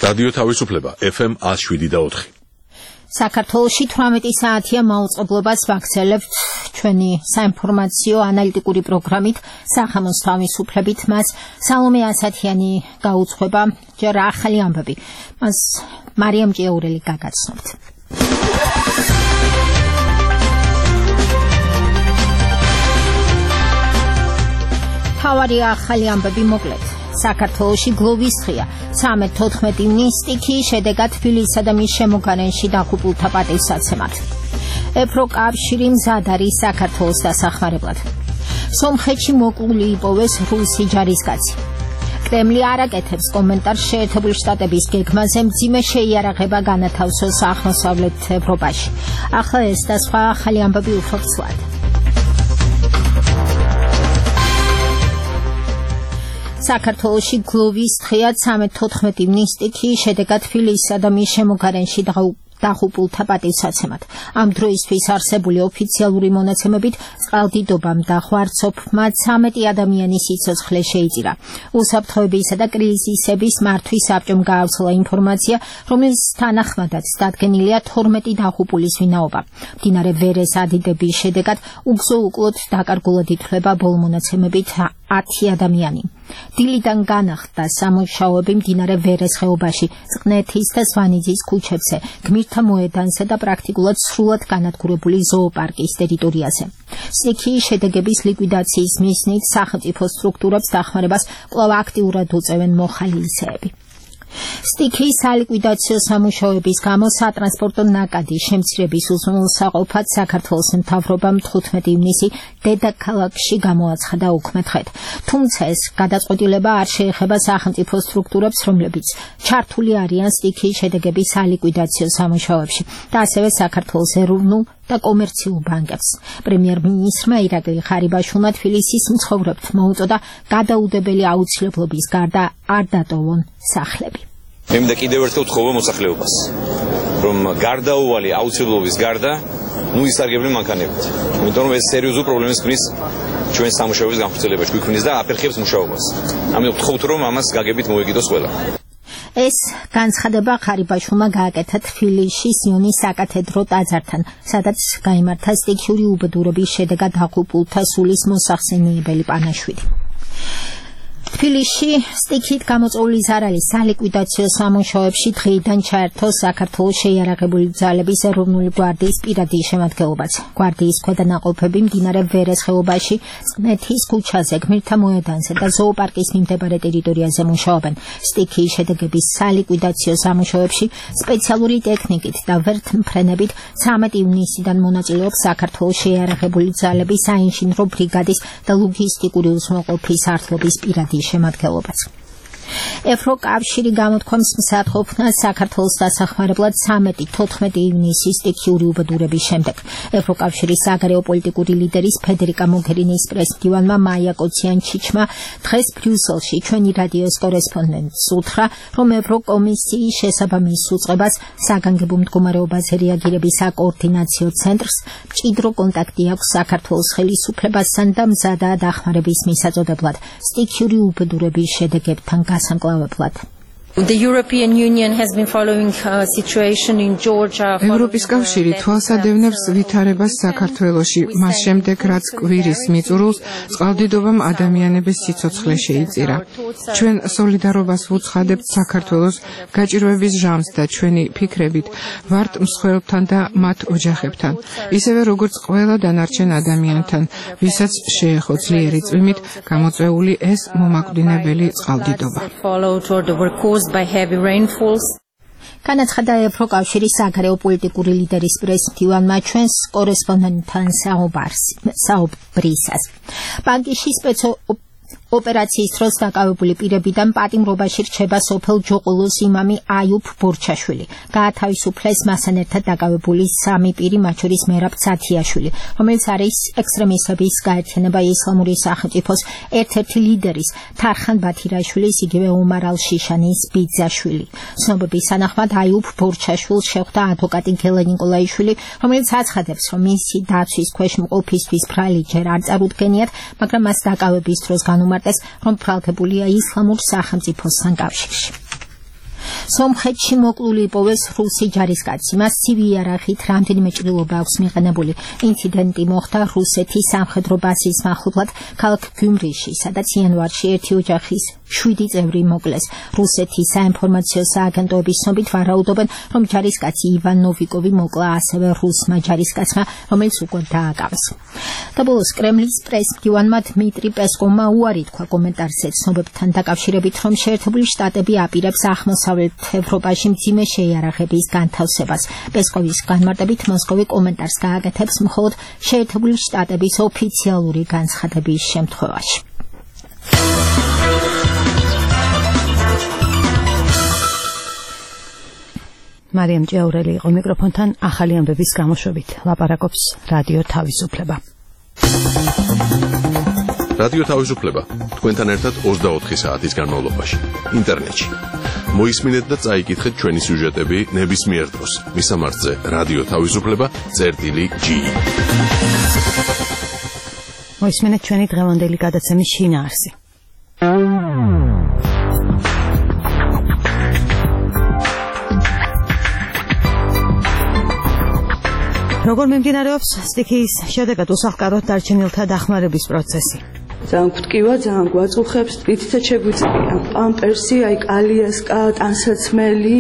რადიო თავისუფლება FM 107.4. საქართველოში 18 საათია მაუწყებლობას ვაქცელებთ ჩვენი საინფორმაციო ანალიტიკური პროგრამით სახამოს თავისუფლებით მას სალომე ასათიანი გაუძღვება ჯერ ახალი ამბები მას მარიამ ჭიაურელი გაგაცნობთ თავარი ახალი ამბები მოკლედ საქართველოში გლოვის დღეა 13-14 ივნისს სტიქი შედეგად თბილისსა და მის შემოგარენში დაღუპულთა პატივსაცემად. ევროკავშირი მზად არის საქართველოს დასახმარებლად. სომხეთში მოკლული იპოვეს რუსი ჯარისკაცი. კრემლი არ აკეთებს კომენტარს შეერთებული შტატების გეგმაზე მძიმე შეიარაღება განათავსოს აღმოსავლეთ ევროპაში. ახლა ეს და სხვა ახალი ამბები უფრო ცვლად. საქართველოში გლოვის დღეა 13-14 ივნისს სტიქი შედეგად თბილისსა და მის შემოგარენში დაღუპულთა პატივსაცემად. ამ დროისთვის არსებული ოფიციალური მონაცემებით წყალდიდობამ და ღვარცოფმა 13 ადამიანის სიცოცხლე შეიწირა. უსაფრთხოებისა და კრიზისების მართვის საბჭომ გაავრცელა ინფორმაცია, რომლის თანახმადაც დადგენილია 12 დაღუპულის ვინაობა. მდინარე ვერეს ადიდების შედეგად უგზო-უკლოდ დაკარგულად ითვლება ბოლო მონაცემებით 10 ადამიანი. დილიდან განახლდა სამუშაოები მდინარე ვერეს ხეობაში, წყნეთის და სვანიძის ქუჩებზე, გმირთა მოედანზე და პრაქტიკულად სრულად განადგურებული ზოოპარკის ტერიტორიაზე. სტიქიის შედეგების ლიკვიდაციის მიზნით სახელმწიფო სტრუქტურებს დახმარებას კვლავ აქტიურად უწევენ მოხალისეები. სტიქიის სალიკვიდაციო სამუშაოების გამო სატრანსპორტო ნაკადის შემცირების უზრუნველსაყოფად საქართველოს მთავრობამ 15 ივნისი დედაქალაქში გამოაცხადა უქმე-დღედ. თუმცა ეს გადაწყვეტილება არ შეეხება სახელმწიფო სტრუქტურებს, რომლებიც ჩართული არიან სტიქიის შედეგების სალიკვიდაციო სამუშაოებში და ასევე საქართველოს ეროვნულ და კომერციულ ბანკებს. პრემიერ-მინისტრმა ირაკლი ხარიბაშვილმა თბილისის მცხოვრებთ მოუწოდა გადაუდებელი აუცილებლობის გარდა არ დატოვონ სახლები. მე მინდა კიდევ ერთხელ ვთხოვო მოსახლეობას, რომ გარდაუვალი აუცილებლობის გარდა ისარგებლონ მანქანებით. იმიტომ რომ ეს სერიოზულ პრობლემას ქმნის ჩვენ სამუშაოების განხორციელებაში, გვიქმნის და აფერხებს მუშაობას. ამიტომ ვთხოვთ, რომ ამას გაგებით მოეკიდოს ყველა. ეს განცხადება ხარიბაშვილმა გააკეთა თბილისში სიონის საკათედრო ტაძართან, სადაც გაიმართა სტიქიური უბედურების შედეგად დაღუპულთა სულის მოსახსენიებელი პანაშვიდი. თბილისში სტიქით გამოწვეული ზარალის სალიკვიდაციო სამუშაოებში დღეიდან ჩაერთო საქართველოს შეიარაღებული ძალების ეროვნული გვარდიის პირადი შემადგენლობაც. გვარდიის ქვედანაყოფები მდინარე ვერეს ხეობაში, წყნეთის ქუჩაზე, გმირთა მოედანზე და ზოოპარკის მიმდებარე ტერიტორიაზე მუშაობენ. სტიქიის შედეგების სალიკვიდაციო სამუშაოებში სპეციალური ტექნიკით და ვერთმფრენებით 13 ივნისიდან მონაწილეობს საქართველოს შეიარაღებული ძალების საინჟინრო ბრიგადის და ლოგისტიკური უზრუნველყოფის ართლობის პირადი შემადგენლობაც. ევროკავშირი გამოთქვამს მსაჯულს საქართველოს დასახმარებლად 13-14 ივნისის სტიქიური უბედურების შემდეგ. ევროკავშირის საგარეო პოლიტიკური ლიდერის ფედერიკა მოგერინის პრესმდივანმა მაია კოციანჩიჩმა დღეს ბრიუსელში ჩვენი რადიოს კორესპონდენტს უთხრა, რომ ევროკომისიის შესაბამის უწყებას საგანგებო მდგომარეობაზე რეაგირების საკოორდინაციო ცენტრს მჭიდრო კონტაქტი აქვს საქართველოს ხელისუფლებასთან და მზადაა დახმარების მისაწოდებლად სტიქიური უბედურების შედეგებთან გასამკლავებლად. The European Union has been following situation in Georgia. ევროპის კავშირი თვალსადევნებს ვითარებას საქართველოში, მას შემდეგ რაც კვირის მიწურულს წყალდიდობამ ადამიანების სიცოცხლე შეიწირა. ჩვენ სოლიდარობას ვუცხადებთ საქართველოს გაჭირვების ჟამს და ჩვენი ფიქრებით ვართ მსხვერპლთან და მათ ოჯახებთან, ისევე როგორც ყველა დანარჩენ ადამიანთან, ვისაც შეეხო ძლიერი წვიმით გამოწვეული ეს მომაკვდინებელი წყალდიდობა. By heavy rainfalls. განაცხადა ევროკავშირის საგარეო პოლიტიკური ლიდერის პრესმდივანმა ჩვენს კორესპონდენტთან საუბრისას. ბანკში ოპერაციის დროს დაკავებული პირებიდან პატიმრობაში რჩება სოფელ ჯოყოლოს იმამი აიუბ ბორჩაშვილი. გაათავისუფლეს მასთან ერთად დაკავებული 3 პირი, მათ შორის მერაბ ცათიაშვილი, რომელიც არის ექსტრემისტების გაერთიანება ისლამური სახელმწიფოს ერთ-ერთი ლიდერის თარხან ბათირაშვილის, იგივე ომარ ალ-შიშანის ბიძაშვილი. ცნობების თანახმად აიუბ ბორჩაშვილს შეხვდა ადვოკატი გელა ნიკოლაიშვილი, რომელიც აცხადებს, რომ მისი დაცვის ქვეშ მყოფისთვის ბრალი ჯერ არ წარუდგენიათ, მაგრამ მას დაკავების დროს განუმარტეს, რომ ბრალდებულია ისლამურ სახელმწიფოსთან კავშირში. სომხეთში მოკლული იპოვეს რუსი ჯარისკაცი. მას ცივი იარაღით რამდენიმე ჭრილობა აქვს მიყენებული. ინციდენტი მოხდა რუსეთის სამხედრო ბაზის მახლობლად ქალაქ გიუმრიში, სადაც იანვარში ერთი ოჯახის 7 წევრი მოკლეს. რუსეთის საინფორმაციო სააგენტოების ცნობით ვარაუდობენ, რომ ჯარისკაცი ივან ნოვიკოვი მოკლა ასევე რუსმა ჯარისკაცმა, რომელიც უკვე დააკავეს. და ბოლოს კრემლის პრესმდივანმა დმიტრი პესკოვმა უარი თქვა კომენტარზე ცნობებთან დაკავშირებით, რომ შეერთებული შტატები აპირებს აღმოსავლეთ ევროპაში მძიმე შეიარაღების განთავსებას. პესკოვის განმარტებით მოსკოვი კომენტარს გააკეთებს მხოლოდ შეერთებული შტატების ოფიციალური განცხადების შემთხვევაში. მარიამ ჭიაურელი იყო მიკროფონთან ახალი ამბების გამოშვებით. ლაპარაკობს რადიო თავისუფლება. რადიო თავისუფლება თქვენთან ერთად 24 საათის განმავლობაში ინტერნეტში. მოისმინეთ და წაიკითხეთ ჩვენი სიუჟეტები ნებისმიერ დროს. მისამართზე რადიო თავისუფლება.gi. მოისმინეთ ჩვენი დღევანდელი გადაცემის შინაარსი. როგორ მიმდინარეობს სტიქიის შედეგად უსახლკაროდ დარჩენილთა დახმარების პროცესი? ძალიან გვტკივა, ძალიან გვაწუხებს, თვითიცაც შეგვიძლია. პამპერსი, კალიასკა, ტანსაცმელი.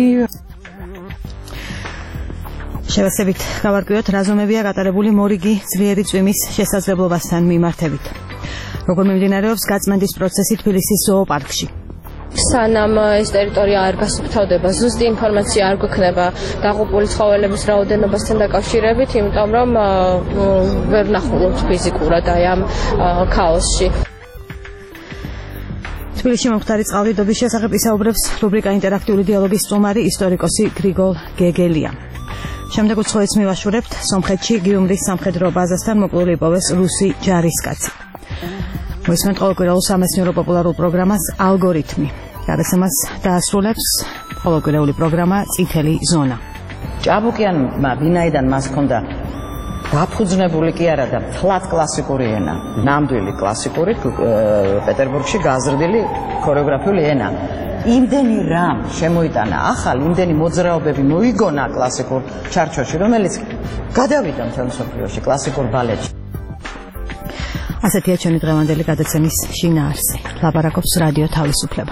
შევასებით გავარკვიოთ, რა ზომებია გატარებული მორიგი ძლიერი წვიმის შესაძლებლობასთან მიმართებით. როგორ მიმდინარეობს გაწმენდის პროცესი თბილისის ზოოპარკში? სანამ ეს ტერიტორია არ გასუფთავდება, ზუსტი ინფორმაცია არ გვექნება დაღუპული ცხოველების რაოდენობასთან დაკავშირებით, იმიტომ რომ ვერ ვნახულობთ ფიზიკურად აი ამ ქაოსში. თბილისში მომხდარი წყალდიდობის შესახებ ისაუბრებს რუბრიკა ინტერაქტიული დიალოგის სტუმარი ისტორიკოსი გრიგოლ გეგელია. შემდეგ უცხოეთს მივაშურებთ სომხეთში გიუმრის სამხედრო ბაზასთან მოკლული იპოვეს რუსი ჯარისკაცი. მოისმენთ ყოველკვირეულ სამეცნიერო პოპულარულ პროგრამას ალგორითმი. გადაცემას დაასრულებს ყოველკვირეული პროგრამა წითელი ზონა. ჭაბუკიანმა ვინაიდან მას ჰქონდა დაფუძნებული კი არა და თლად კლასიკური ენა, ნამდვილი კლასიკური პეტერბურგში გაზრდილი ქორეოგრაფიული ენა. იმდენი რამ შემოიტანა ახალ, იმდენი მოძრაობები მოიგონა კლასიკურ ჩარჩოში, რომელიც გადავიდა მთელ მსოფლიოში კლასიკურ ბალეტში. ასეთია ჩვენი დღევანდელი გადაცემის შინაარსი. ლაპარაკობს რადიო თავისუფლება.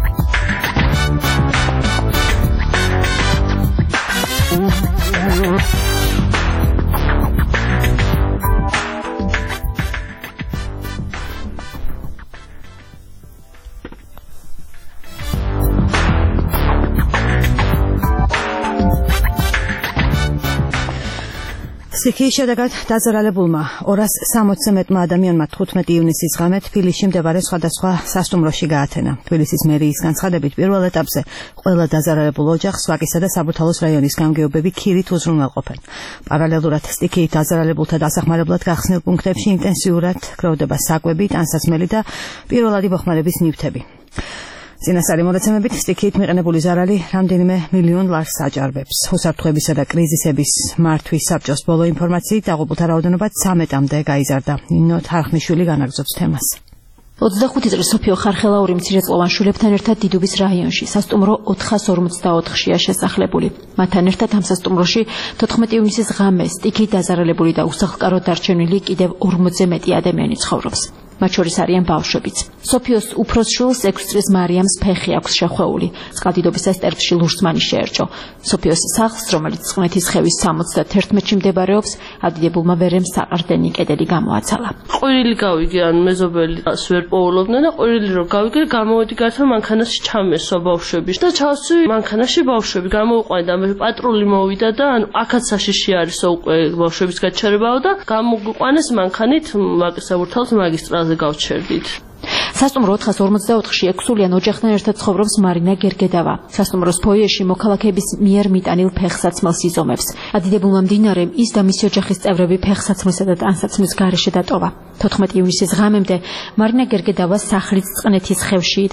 სტიქიის შედეგად დაზარალებულმა 260 მეტმა ადამიანმა 15 ივნისის ღამე თბილისში მდებარე სხვადასხვა სასტუმროში გაათენა. თბილისის მერიის განცხადებით პირველ ეტაპზე ყველა დაზარალებულ ოჯახს ვაკისა და საბურთალოს რაიონის გამგეობები ქირით უზრუნველყოფენ. პარალელურად სტიქიით დაზარალებულთა დასახმარებლად გახსნილ პუნქტებში ინტენსიურად გროვდება საკვები, ტანსაცმელი და პირველადი მოხმარების ნივთები. წინასწარი მონაცემებით სტიქიით მიყენებული ზარალი რამდენიმე მილიონ ლარს აჭარბებს. უსაფრთხოებისა და კრიზისების მართვის საბჭოს ბოლო ინფორმაციით დაღუპულთა რაოდენობა 13-მდე გაიზარდა. ნინო თარხნიშვილი განაგრძობს თემას. 25 წლის სოფიო ხარხელაური მცირეწლოვან შვილებთან ერთად დიდუბის რაიონში სასტუმრო 454-ია შესახლებული. მათთან ერთად ამ სასტუმროში 14 ივნისის ღამე სტიქიით დაზარალებული და უსახლკაროდ დარჩენილი კიდევ 40-ზე მეტი ადამიანი ცხოვრობს. მათ შორის არიან ბავშვებიც. სოფიოს უფროს შვილს 6 წლის მარიამს ფეხი აქვს შეხვეული. წყალდიდობისას ტერფში ლურსმანი შეერჭო. სოფიოს სახლს, რომელიც წყნეთის ხევის 71-ში მდებარეობს, ადიდებულმა ვერემ საყრდენი კედელი გამოაცალა. ყვირილი გავიგე, ან მეზობელი ვერ პოულობდნენ და ყვირილი რო გავიგე, გამოვედი გარდა მანქანაში ჩამესვა ბავშვები და ჩავსვი მანქანაში ბავშვები გამოვიყვანი და მე პატრული მოვიდა და ან აქაც საშიში არისო უკვე ბავშვების გაჩერებაო და გამოგვიყვანეს მანქანით საბურთალოს მაგისტრალზე გავჩერდით. სასტუმრო 454-ში 6-სულიან ოჯახთან ერთად ცხოვრობს მარინა გერგედავა. სასტუმროს ფოიეში მოქალაქეების მიერ მიტანილ ფეხსაცმელს იზომებს. ადიდებულმა მდინარემ ის და მისი ოჯახის წევრები ფეხსაცმელსა და ტანსაცმლის გარეშე დატოვა. 14 ივნისის ღამემდე მარინა გერგედავა სახლის წყნეთის ხევში იდგა.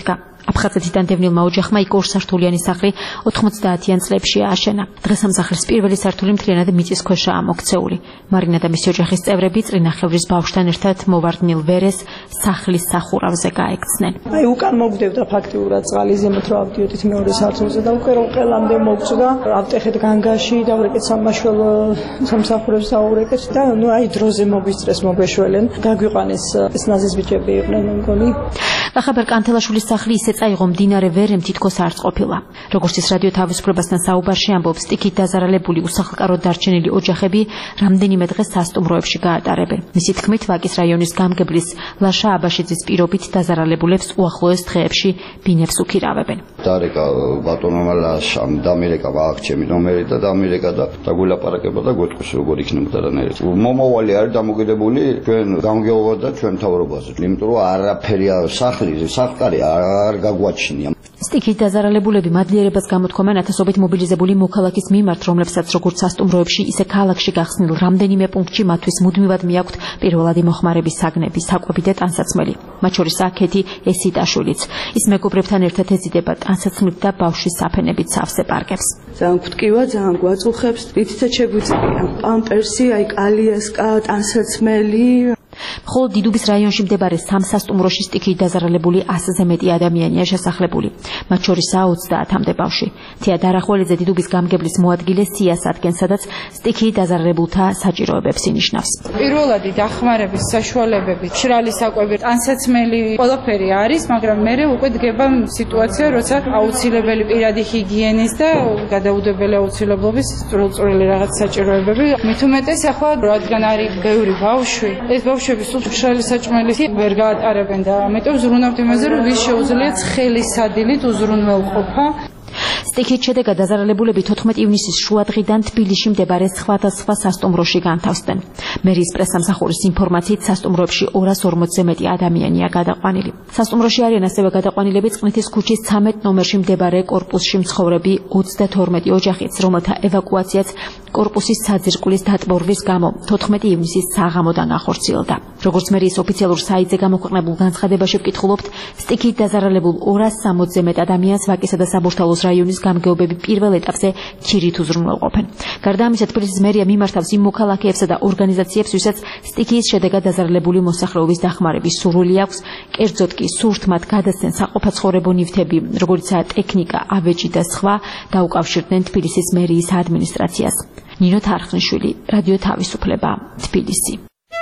აფხაზეთიდან დევნილმა ოჯახმა იქ ორსართულიანი სახლი 90-იან წლებში ააშენა. დღეს ამ სახლის პირველი სართული მთლიანად მიწის ქვეშაა მოქცეული. მარინა და მისი ოჯახის წევრები წრინახევრის ბავშვთან ერთად მოვარდნილ ვერეს სახლის სახურავზე გაექცნენ. უკან მოგდებდა ფაქტიურად წყალი ზემოთ რო ავდიოდით მეორე სართულზე და უკვე რომ ყველამდე მოგწდა ავტეხეთ განგაში დავრეკეთ სამაშველო სამსახურებს დავრეკეთ და დროზე მოგვისწრეს მოგეშველენ გაგვიყვანეს ეს ნაზის ბიჭები იყვნენ მგონი. ახაბერ კანთელაშვილის სახლი ისე წაიღო მდინარე ვერემ თითქოს არც ყოფილა. როგორც ის რადიო თავისუფლებასთან საუბარში ამბობს, სტიქით დაზარალებული უსახლკაროდ დარჩენილი ოჯახები რამდენიმე დღეს სასტუმროებში გაატარებენ. მისი თქმით, ვაკის რაიონის გამგებლის ლაშა აბაშიძის პირობით დაზარალებულებს უახლოეს დღეებში ბინებს უქირავებენ. დარეკა ბატონმა ლაშამ დამერეკა ვააქჩემი ნომერი და დამერეკა და დაგულაპარაკება და გეტყვის როგორ იქნებოდა რანაირად. მომავალი არის დამოკიდებული ჩვენ გამგეობა და ჩვენ თავრობაზე. იმიტომ რომ არაფერი სახკარი არ გაგვაჩნია. სტიქით დაზარალებულები მადლიერებას გამოთქვამენ ათასობით მობილიზებული მოქალაქის მიმართ, რომლებსაც როგორც სასტუმროებში, ისე ქალაქში გახსნილ რამდენიმე პუნქტში მათთვის მუდმივად მიაქვთ პირველადი მოხმარების საგნები, საკვები და ტანსაცმელი. მათ შორის აქეთი ესიტაშვილიც. ის მეგობრებთან ერთად ეზიდება ტანსაცმლით და ბავშვის საფენებით სავსე პარკებს. ძალიან გვტკივა, ძალიან გვაწუხებს, რითიც შეგვიძლია. პამპერსი, კალიასკა, ტანსაცმელი. მხოლოდ დიდუბის რაიონში მდებარე სამ სასტუმროში სტიქით დაზარალებული 100-ზე მეტი ადამიანია შესახლებული. მათ შორისაა 30-მდე ბავშვი. თია დარახველიძე დიდუბის გამგებლის მოადგილე სიას ადგენს, სადაც სტიქით დაზარალებულთა საჭიროებებს ინიშნავს. პირველადი დახმარების საშუალებები, მშრალი საკვები, ტანსაცმელი, ყველაფერი არის, მაგრამ მე უკვე დგება სიტუაცია, როცა აუცილებელი პირადი ჰიგიენის და გადაუდებელი აუცილებლობის წვრილ-წვრილი რაღაც საჭიროებები. მით უმეტეს ახლა რადგან არის ბევრი ბავშვი, ეს ბავშვები სულ მშრალი საჭმელით ვერ გაატარებენ და ამიტომ ზრუნავთ იმაზე, რომ ვის შეუძლია ცხელი სადილით უზრუნველყოფა. სტიქით შედეგად დაზარალებულები 14 ივნისის შუადღიდან თბილისში მდებარე სხვადასხვა სასტუმროში განთავსდნენ. მერის პრესამსახურის ინფორმაციით სასტუმროებში 240-ზე მეტი ადამიანია გადაყვანილი. სასტუმროში არიან ასევე გადაყვანილები წყნეთის ქუჩის 13 ნომერში მდებარე კორპუსში მცხოვრები 32 ოჯახიც, რომელთა ევაკუაციაც კორპუსის საძირკვლის დატბორვის გამო 14 ივნისის საღამოდან ახორციელდა. როგორც მერის ოფიციალურ საიტზე გამოქვეყნებულ განცხადებაში ვკითხულობთ, სტიქით დაზარალებულ 260-ზე მეტ ადამიანს ვაკისა და საბურთალოს რაიონის გამგეობები პირველ ეტაპზე ქირით უზრუნველყოფენ. გარდა ამისა, თბილისის მერია მიმართავს იმ მოქალაქეებსა და ორგანიზაციებს, ვისაც სტიქიის შედეგად დაზარალებული მოსახლეობის დახმარების სურვილი აქვს, კერძოდ კი სურთ მათ გადასცენ საყოფაცხოვრებო ნივთები, როგორიცაა ტექნიკა, ავეჯი და სხვა, დაუკავშირდნენ თბილისის მერიის ადმინისტრაციას. ნინო თარხნიშვილი, რადიო თავისუფლება, თბილისი.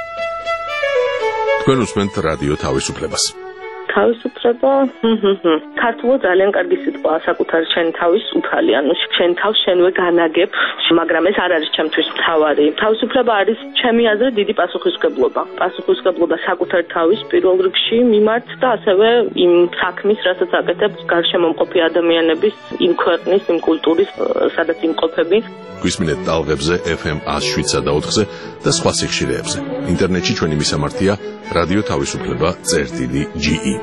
თქვენ უსმენთ რადიო თავისუფლებას. თავისუფლება ქართულად ძალიან კარგი სიტყვაა, საკუთარი შენი თავის უფალი, ანუ შენ თავს შენვე განაგებ, მაგრამ ეს არ არის ჩემთვის მთავარი. თავისუფლება არის ჩემი აზრით დიდი პასუხისმგებლობა. პასუხისმგებლობა საკუთარი თავის პირველ რიგში მიმართ და ასევე იმ საქმის, რასაც აკეთებს გარშემო მყოფი ადამიანების, იმ ქვეყნის, იმ კულტურის, სადაც იმყოფები. გვისმინეთ ტალღებზე FM 107.4-ზე და სხვა სიხშირეებზე. ინტერნეტში ჩვენი მისამართია რადიო თავისუფლება.ge.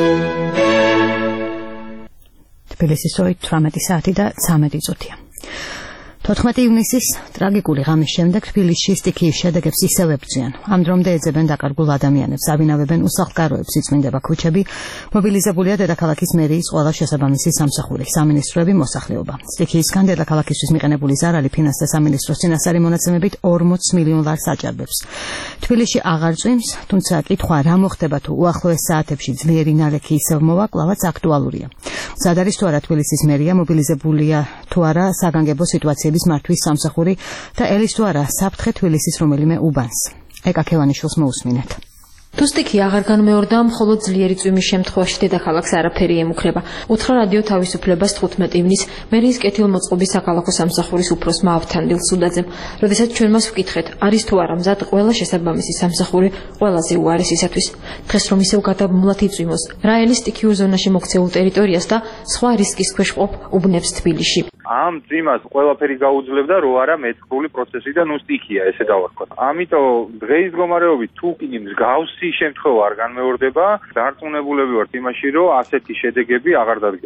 თბილისის 18 საათი და 13 წუთია. 14 ივნისის ტრაგიკული ღამის შემდეგ თბილისში სტიქიის შედეგებს ისევ ებრძვიან. ამ დრომდე ეძებენ დაკარგულ ადამიანებს, ავინავებენ უსახლკაროებს, იწმინდება ქუჩები, მობილიზებულია დედაქალაქის მერიის ყველა შესაბამისი სამსახური, სამინისტროები, მოსახლეობა. სტიქიისგან დედაქალაქისთვის მიყენებული ზარალი ფინანსთა სამინისტროს წინასწარი მონაცემებით 40 მილიონ ლარს აჭარბებს. თბილისში აღარ წვიმს, თუმცა კითხვა რა მოხდება თუ უახლოეს საათებში ძლიერი ნალექი ისევ მოვა, კვლავაც აქტუალურია. მზად არის თუ არა თბილისის მერია, მობილიზებულია თუ არა საგანგებო სიტუაციების მართვის სამსახური და ელის თუ არა საფრთხე თბილისის რომელიმე უბანს. ეკა ქევანიშვილს მოусმინეთ. თუ სტიქი აღარ განმეორდა, მხოლოდ ძლიერი წვიმის შემთხვევაში დედაქალაქს არაფერი ემუქრება. უთხრა რადიო თავისუფლებას 15 ივნისს მერიის კეთილმოწყობის საქალაქო სამსახურის უფროსმა ავთანდილ სუდაძემ. როდესაც ჩვენ მას ვკითხეთ, არის თუ არა მზად ყველა შესაბამისი სამსახური ყველაზე უარესისათვის. დღეს რომ ისევ გადაბმულად იწვიმოს, რა ელის სტიქიურ ზონაში მოქცეულ ტერიტორიას და სხვა რისკის ქვეშ მყოფ უბნებს თბილისში. ამ წვიმას ყველაფერი გაუძლებდა, რო არა მეწყრული პროცესი და ნუ სტიქია, ესე დავარქვა. ამიტომ დღეის მდგომარეობით თუ კი მსგავსი შემთხვევა არ განმეორდება, დარწმუნებულები ვართ იმაში, რომ ასეთი შედეგები აღარ დადგება.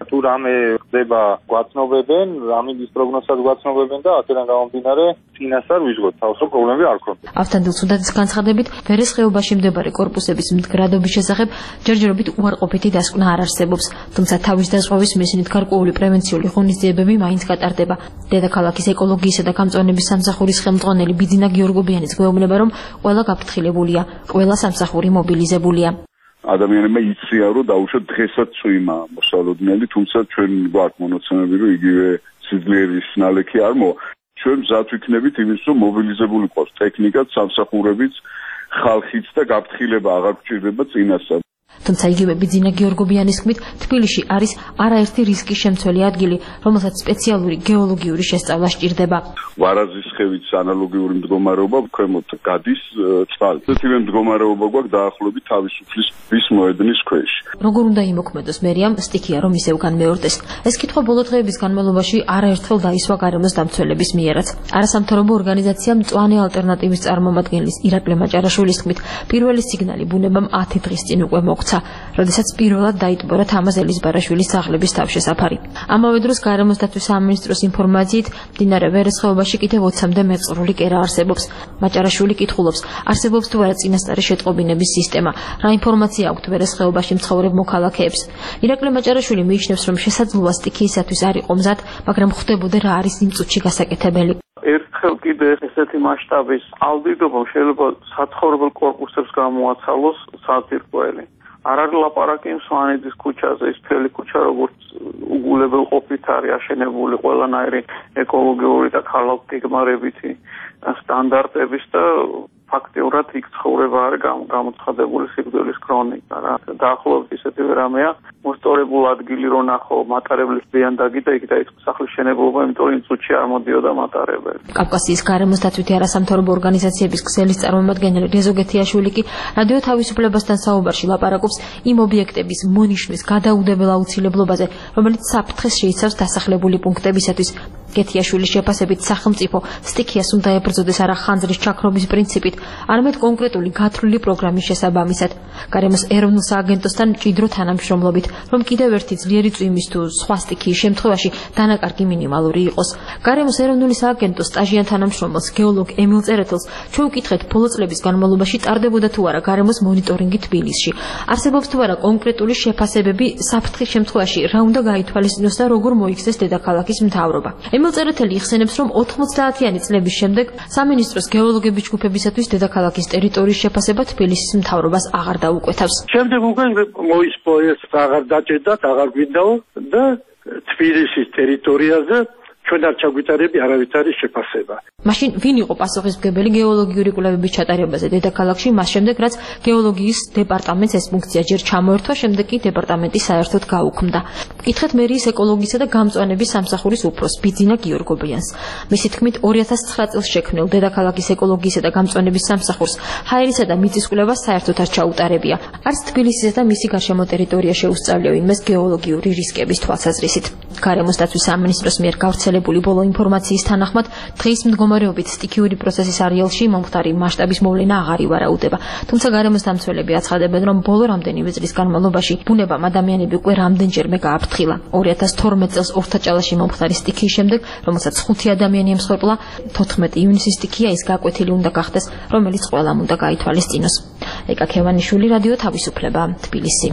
თუ რამე ხდება გვაცნობებენ, რამინდის პროგნოზსაც გვაცნობებენ და აქედან გამომდინარე წინასწარ ვიზღოთ თავს, რომ პრობლემები არ ქონდეს. ავთანდილ ცუდაძის განცხადებით, ვერეს ხეობაში მდებარე კორპუსების მდგრადობის შესახებ ჯერჯერობით უარყოფითი დასკვნა არ არსებობს, თუმცა თავის დაზღვევის მიზნით გარკვეული პრევენციული ღონისძიებები მაინც გატარდება. დედაქალაქის ეკოლოგიისა და გამწვანების სამსახურის ხელმძღვანელი ბიძინა გიორგობიანიც გვეუბნება, რომ ყველა გაფრთხილებულია, ყველა სამსახური მობილიზებულია. ადამიანებმა იციან, რომ დაუშვათ დღესაც წვიმა მოსალოდნელი, თუმცა ჩვენ გვაქვს მონაცემები, რომ იგივე სიძლიერის ნალექი არ მოვა. ჩვენ მზად ვიქნებით იმის, რომ მობილიზებული ყავს ტექნიკაც, სამსახურებიც, ხალხიც და გაფრთხილება აღარ გვჭირდება წინასწარ. თუმცა იგივე ბიძინა გიორგობიანის თქმით, თბილისში არის არაერთი რისკის შემცველი ადგილი, რომელსაც სპეციალური გეოლოგიური შესწავლა სჭირდება. ვარაზის ხევით ანალოგიური მდგომარეობა ქვემოთ გადის წყალი. თეთრ მდგომარეობა გვაქვს დაახლოებით თავისუფლის ვის მოედნის ქვეშ. როგორ უნდა იმოქმედოს მერიამ სტიქია, რომ ისევ განმეორდეს. ეს კითხვა ბოლო დღეების განმავლობაში არაერთხელ დაისვა გარემოს დამცველების მიერაც. არასამთავრობო ორგანიზაცია მწვანე ალტერნატივის წარმომადგენლის ირაკლი მაჭარაშვილის თქმით, პირველი სიგნალი ბუნებამ 10 დღის წინ უკვე მოგცა, როდესაც პირველად დაიტბორა თამაზ ელიზბარაშვილის სახლების თავშესაფარი. ამავე დროს გარემოს დაცვის სამინისტროს ინფორმაციით, მდინარე ვერეს ხეობაში კიდევ 20-მდე მეწყრული კერა არსებობს. მაჭარაშვილი კითხულობს, არსებობს თუ არა წინასწარი შეტყობინების სისტემა, რა ინფორმაცია აქვთ ვერეს ხეობაში მცხოვრებ მოქალაქეებს. ირაკლი მაჭარაშვილი მიიჩნევს, რომ შესაძლოა სტიქიისათვის არ იყო მზად, მაგრამ ხვდებოდა რა არის იმ წუთში გასაკეთებელი. ერთხელ კიდე ესეთი მასშტაბის ალდიდობა შეიძლება საცხოვრებელ კორპუსებს გამოაცალოს საძირკველი. არ არის ლაპარაკი სვანიძის ქუჩაზე, ის მთელი ქუჩა როგორც უგულებელ ყოფით არის აშენებული ყველანაირი ეკოლოგიური და ქალაქგეგმარებითი სტანდარტების და ფაქტიურად იქ ცხოვრება არის გამოცხადებული სიკვდილის ქრონიკა რა. დაახლოებით ისეთივე რამეა, მოსწორებულ ადგილი რო ნახო, მატარებლის ბიანდაგი და იქ დაიწყო სახლის შენებლობა, იმიტომ რომ წუთში არ მოდიოდა მატარებელი. კავკასიის გარემოს დაცვითი არასამთავრობო ორგანიზაციების ქსელის წარმომადგენელი რეზო გეთიაშვილი კი რადიო თავისუფლებასთან საუბარში ლაპარაკობს იმ ობიექტების მონიშნვის გადაუდებელ აუცილებლობაზე, რომელიც საფრთხეს შეიცავს დასახლებული პუნქტებისათვის. გეთიაშვილის შეფასებით სახელმწიფო სტიქიას უნდა ებრძოდეს არა ხანძრის ჩაქრობის პრინციპით, არამედ კონკრეტული გათვლილი პროგრამის შესაბამისად. გარემოს ეროვნულ სააგენტოსთან მჭიდრო თანამშრომლობით, რომ კიდევ ერთი ძლიერი წვიმის თუ სხვა სტიქიის შემთხვევაში დანაკარგი მინიმალური იყოს. გარემოს ეროვნული სააგენტოს სტაჟიან თანამშრომელს გეოლოგ ემილ წერეთელს ჩვენ ვკითხეთ ბოლო წლების განმავლობაში ტარდებოდა თუ არა გარემოს მონიტორინგი თბილისში. არსებობს თუ არა კონკრეტული შეფასებები საფრთხის შემთხვევაში რა უნდა გაითვალისწინოს და როგორ მოიქცეს დედაქალაქის მთავრობა. ემილ წერეთელი იხსენებს, რომ 90-იანი წლების შემდეგ სამინისტროს გეოლოგების ჯგუფებისათვის დედაქალაქის ტერიტორიის შეფასება თბილისის მთავრობას აღარ დაუკვეთავს. შემდეგ უკვე მოისპო ეს აღარ დაჭედათ, აღარ გვინდაო და თბილისის ტერიტორიაზე ჩვენ არ ჩაგვიტარები არავითარი შეფასება. მაშინ ვინ იყო პასუხისმგებელი გეოლოგიური კვლევების ჩატარებაზე დედაქალაქში, მას შემდეგ რაც გეოლოგიის დეპარტამენტს ეს ფუნქცია ჯერ ჩამოერთვა, შემდეგ კი დეპარტამენტი საერთოდ გაუქმდა. ვკითხეთ მერიის ეკოლოგიისა და გამწვანების სამსახურის უფროს ბიძინა გიორგობიანს. მისი თქმით 2009 წელს შექმნილ დედაქალაქის ეკოლოგიისა და გამწვანების სამსახურს ჰაერისა და მიწის კვლევა საერთოდ არ ჩაუტარებია. არც თბილისისა და მისი გარშემო ტერიტორია შეუსწავლია იმეს გეოლოგიური რისკების თვალსაზრისით. გარემოს დაცვის სამინისტროს მიერ გავრცელებული ბოლო ინფორმაციის თანახმად დღის მდგომარეობით სტიქიური პროცესის არეალში მომხდარი მასშტაბის მოვლენა აღარ ივარაუდება. თუმცა გარემოს დამცველები აცხადებენ, რომ ბოლო რამდენიმე წლის განმავლობაში ბუნებამ ადამიანები უკვე რამდენჯერმე გააფრთხილა. 2012 წელს ორთაჭალაში მომხდარი სტიქიის შემდეგ, რომელსაც 5 ადამიანი ემსხვერპლა, 14 ივნისის სტიქია ის გაკვეთილი უნდა გახდეს, რომელიც ყველამ უნდა გაითვალისწინოს. ეკა ქევანიშვილი, რადიო თავისუფლება, თბილისი.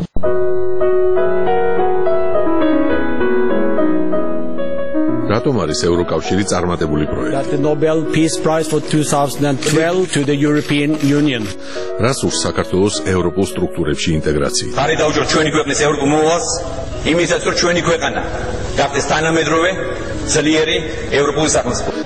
რატომ არის ევროკავშირი წარმატებული პროექტი? The Nobel Peace Prize for 2012 to the European Union. რას ურს საქართველოს ევროპულ სტრუქტურებში ინტეგრაცია? ხარი დაუჯეროთ ჩვენი ქვეყნის ევროპულ მოვალს, იმისაც რომ ჩვენი ქვეყანა გახდეს თანამედროვე, ძლიერი ევროპული სახელმწიფო.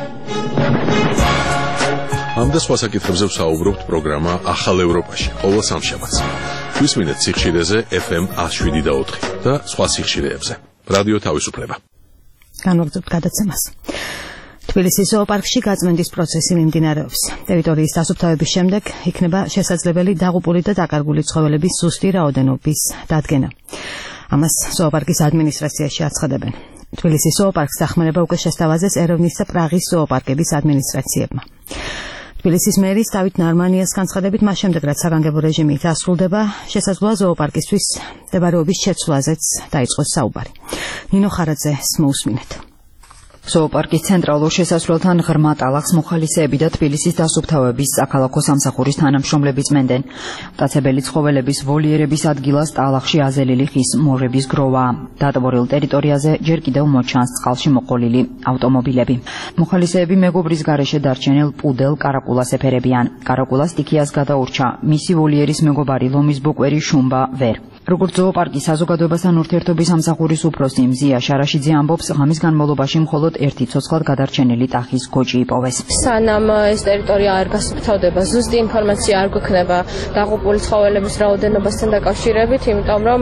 ამ და სხვა საკითხებზე ვსაუბრობთ პროგრამა ახალ ევროპაში, ყოველ სამშაბათს. გვისმინეთ სიხშირეზე FM 107.4 და სხვა სიხშირეებზე. რადიო თავისუფლება. განვაგრძობთ გადაცემას. თბილისის ზოოპარკში გაწმენდის პროცესი მიმდინარეობს. ტერიტორიის დასუფთავების შემდეგ იქნება შესაძლებელი დაღუპული და დაკარგული ცხოველების ზუსტი რაოდენობის დადგენა. ამას ზოოპარკის ადმინისტრაციაში აცხადებენ. თბილისის ზოოპარკს დახმარება უკვე შესთავაზეს ერევნის და პრაღის ზოოპარკების ადმინისტრაციებმა. თბილისის მერის დავით ნარმანიას განცხადებით, მას შემდეგ რაც საგანგებო რეჟიმი დასრულდება, შესაძლოა ზოოპარკისთვის მდებარეობის შეცვლაზეც დაიწყოს საუბარი. ნინო ხარაძეს მოусმინეთ. ზოოპარკის ცენტრალურ შესასვლელთან ღრმა ტალახს მოხალისეები და თბილისის დასუფთავების საქალაქო სამსახურის თანამშრომლები წმენდნენ. მტაცებელი ცხოველების ვოლიერების ადგილას ტალახში აზელილი ხის მორების გროვაა. დატბორილ ტერიტორიაზე ჯერ კიდევ მოჩანს წყალში მოყოლილი ავტომობილები. მოხალისეები მეგობრის გარეშე დარჩენილ პუდელ კარაკულას ეფერებიან. კარაკულას სტიქიას გადაურჩა მისი ვოლიერის მეგობარი ლომის ბოკვერი შუმბა ვერ. როგორც ზოოპარკის საზოგადოებასთან ურთიერთობის სამსახურის უფროსი მზია შარაშიძე ამბობს, ღამის განმავლობაში მხოლოდ ერთი ცოცხლად გადარჩენილი ტახის გოჭი იპოვეს. სანამ ეს ტერიტორია არ გასუფთავდება, ზუსტი ინფორმაცია არ გვექნება დაღუპული ცხოველების რაოდენობასთან დაკავშირებით, იმიტომ რომ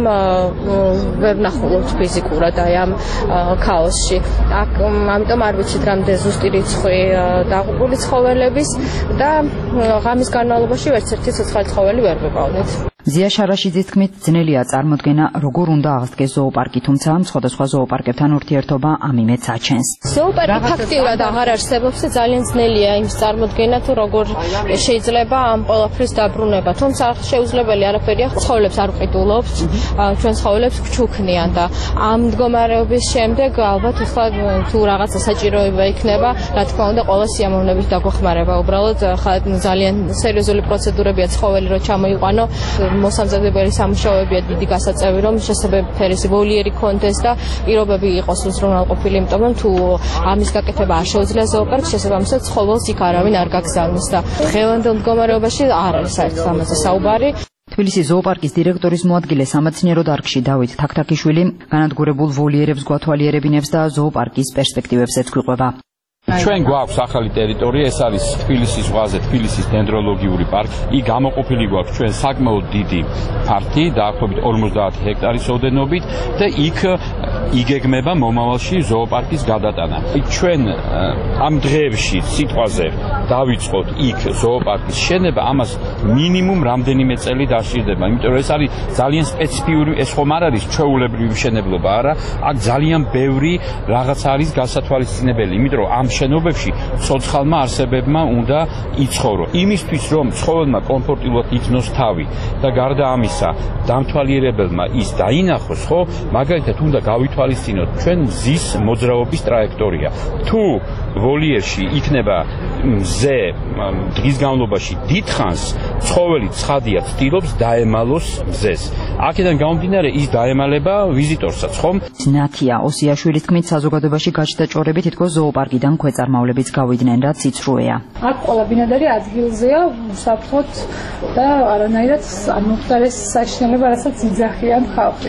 ვერ ნახულობთ ფიზიკურად აი ამ ქაოსში. ამიტომ არ ვიცით რამდენი ზუსტი რიცხვი დაღუპული ცხოველების და ღამის განმავლობაში ვერც ერთი ცოცხალი ცხოველი ვერ ვიყავდით. მზია შარაშიძის თქმით, ძნელია წარმოდგენა, როგორ უნდა აღდგეს ზოოპარკი, თუმცა სხვადასხვა ზოოპარკებთან ურთიერთობა ამ იმედს აჩენს. ზოოპარკი ფაქტიურად აღარ არსებობს და ძალიან ძნელია იმის წარმოდგენა, თუ როგორ შეიძლება ამ ყველაფრის დაბრუნება. თუმცა შეუძლებელი არაფერია, ცხოველებს არ ვყიდულობთ, ჩვენ ცხოველებს გვჩუქნიან და ამ მდგომარეობის შემდეგ ალბათ ახლა თუ რაღაცა საჭიროება იქნება, რა თქმა უნდა, ყველა სიამოვნებით დაგვეხმარება. უბრალოდ ხა ძალიან სერიოზული პროცედურებია ცხოველი რო ჩამოიყვანო. მოსამზადებელი სამუშაოებია დიდი გასაწევი, რომ შესაძლებელი ვოლიერი კონდეს და პირობები იყოს უზრუნველყოფილი, იმიტომ რომ თუ ამის გაკეთება არ შეუძლია ზოოპარკს, შესაბამისად ცხოველს იქ არავინ არ გაგზავნის და დღევანდელ მდგომარეობაში არ არის საერთოდ ამაზე საუბარი. თბილისის ზოოპარკის დირექტორის მოადგილე სამეცნიერო დარგში დავით თაქთაქიშვილი განადგურებულ ვოლიერებს გვათვალიერებინებს და ზოოპარკის პერსპექტივებზეც გვიყვება. ჩვენ გვაქვს ახალი ტერიტორია, ეს არის თბილისის ზღვაზე, თბილისის დენდროლოგიური პარკი. იქ გამოყოფილი გვაქვს ჩვენ საკმაოდ დიდი ფართი, დაახლოებით 50 ჰექტარის ოდენობით და იქ იგეგმება მომავალში ზოოპარკის გადატანა. ჩვენ ამ დღეებში სიტყვაზე დავიწყოთ იქ ზოოპარკის შენება, ამას მინიმუმ რამდენიმე წელი დასჭირდება, იმიტომ რომ ეს არის ძალიან სპეციფიური, ეს ხომ არ არის ჩვეულებრივი მშენებლობა, არა, აქ ძალიან ბევრი რაღაც არის გასათვალისწინებელი, იმიტომ რომ ამ შენობებში ცოცხალმა არსებებმა უნდა იცხოვრო. იმისთვის რომ ცხოველმა კომფორტულად იქნოს თავი და გარდა ამისა დამთვალიერებელმა ის დაინახოს, ხო, მაგალითად უნდა გავითვალისწინოთ ჩვენ მზის მოძრაობის ტრაექტორია. თუ ვოლიერში იქნება მზე დღის განმავლობაში დიდხანს, ცხოველი ცხადია ცდილობს დაემალოს მზეს. აქედან გამომდინარე ის დაემალება ვიზიტორსაც, ხომ? ნათია ოსიაშვილის თქმით, საზოგადოებაში გაჩნდა ჭორები, თითქოს ზოოპარკიდან ქვეწარმავლებიც გავიდნენ, რაც იცრუეა. აქ ყველა ბინადარი ადგილზეა, უსაფრთხოდ და არანაირად არ მოხდარეს საშინელება, რასაც იძახიან ხალხი.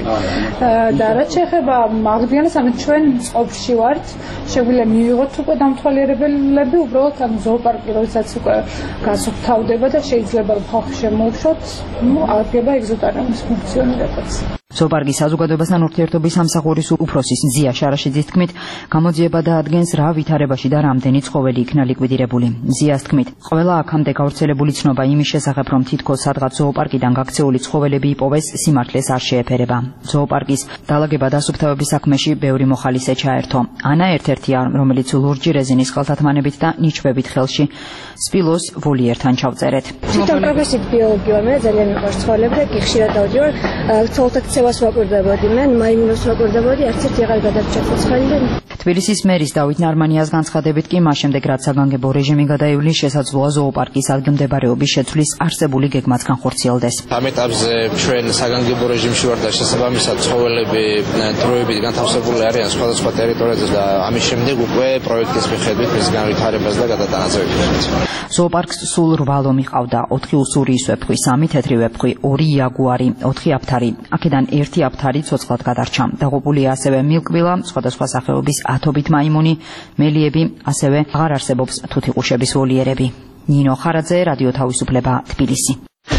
და რაც შეეხება მაღდიანას, ანუ ჩვენ წყობში ვართ, შეგვიძლია მივიღოთ უკვე დამთვალიერებლები, უბრალოდ ანუ ზოოპარკი როდესაც უკვე გასუფთავდება და შეიძლება რომ ხალხი შემოუშვოთ, აღდგება ეგზოტარიუმის ფუნქციონირებაც. ზოოპარკის საზოგადოებასთან ურთიერთობის სამსახურის უფროსის მზია შარაშიძის თქმით, გამოძიება დაადგენს რა ვითარებაში და რამდენი ცხოველი იქნა ლიკვიდირებული. მზიას თქმით, ყველა აქამდე გავრცელებული ცნობა იმის შესახებ, რომ თითქოს სადღაც ზოოპარკიდან გაქცეული ცხოველები იპოვეს, სიმართლეს არ შეეფერება. ზოოპარკის დალაგება დასუფთავების საქმეში ბევრი მოხალისე ჩაერთო. ანა ერთ-ერთია, რომელიც ლურჯი რეზინის ყელთათმანებით და ნიჩბებით ხელში სპილოს ვოლიერთან ჩავწერეთ. თვითონ პროფესიით ბიოლოგი ვარ, მე ძალიან მიყვარს ცხოველები და კი ხშირად დავდივარ ცხოველთა ქცევას ვაკვირდებოდი, მე მაიმუნებს ვაკვირდებოდი, არც-ერთი აღარ გადარჩა ცოცხალი და თბილისის მერის დავით ნარმანიას განცხადებით კი მას შემდეგ რაც საგანგებო რეჟიმი გადაივლი, შესაძლოა ზოოპარკის ადგილმდებარეობის შეცვლის არსებული გეგმაც განხორციელდეს. ამ ეტაპზე ჩვენ საგანგებო რეჟიმში ვარ და შესაბამისად ცხოველები დროებით განთავსებული არიან სხვადასხვა ტერიტორიაზე და ამის შემდეგ უკვე პროექტის მიხედვით მის განვითარებას და გადატანაზე ვიფიქრებთ. ზოოპარკს სულ 8 ლომი ყავდა, 4 უსურიის ვეფხვი, 3 თეთრი ვეფხვი, 2 იაგუარი, 4 აფთარი. აქედან 1 აფთარი ცოცხლად გადარჩა. დაღუპულია ასევე მილკბილა, სხვადასხვა სახეობის ათობით მაიმუნი, მელიები, ასევე აღარ არსებობს თუთიყუშების ვოლიერები. ნინო ხარაძე, რადიო თავისუფლება, თბილისი.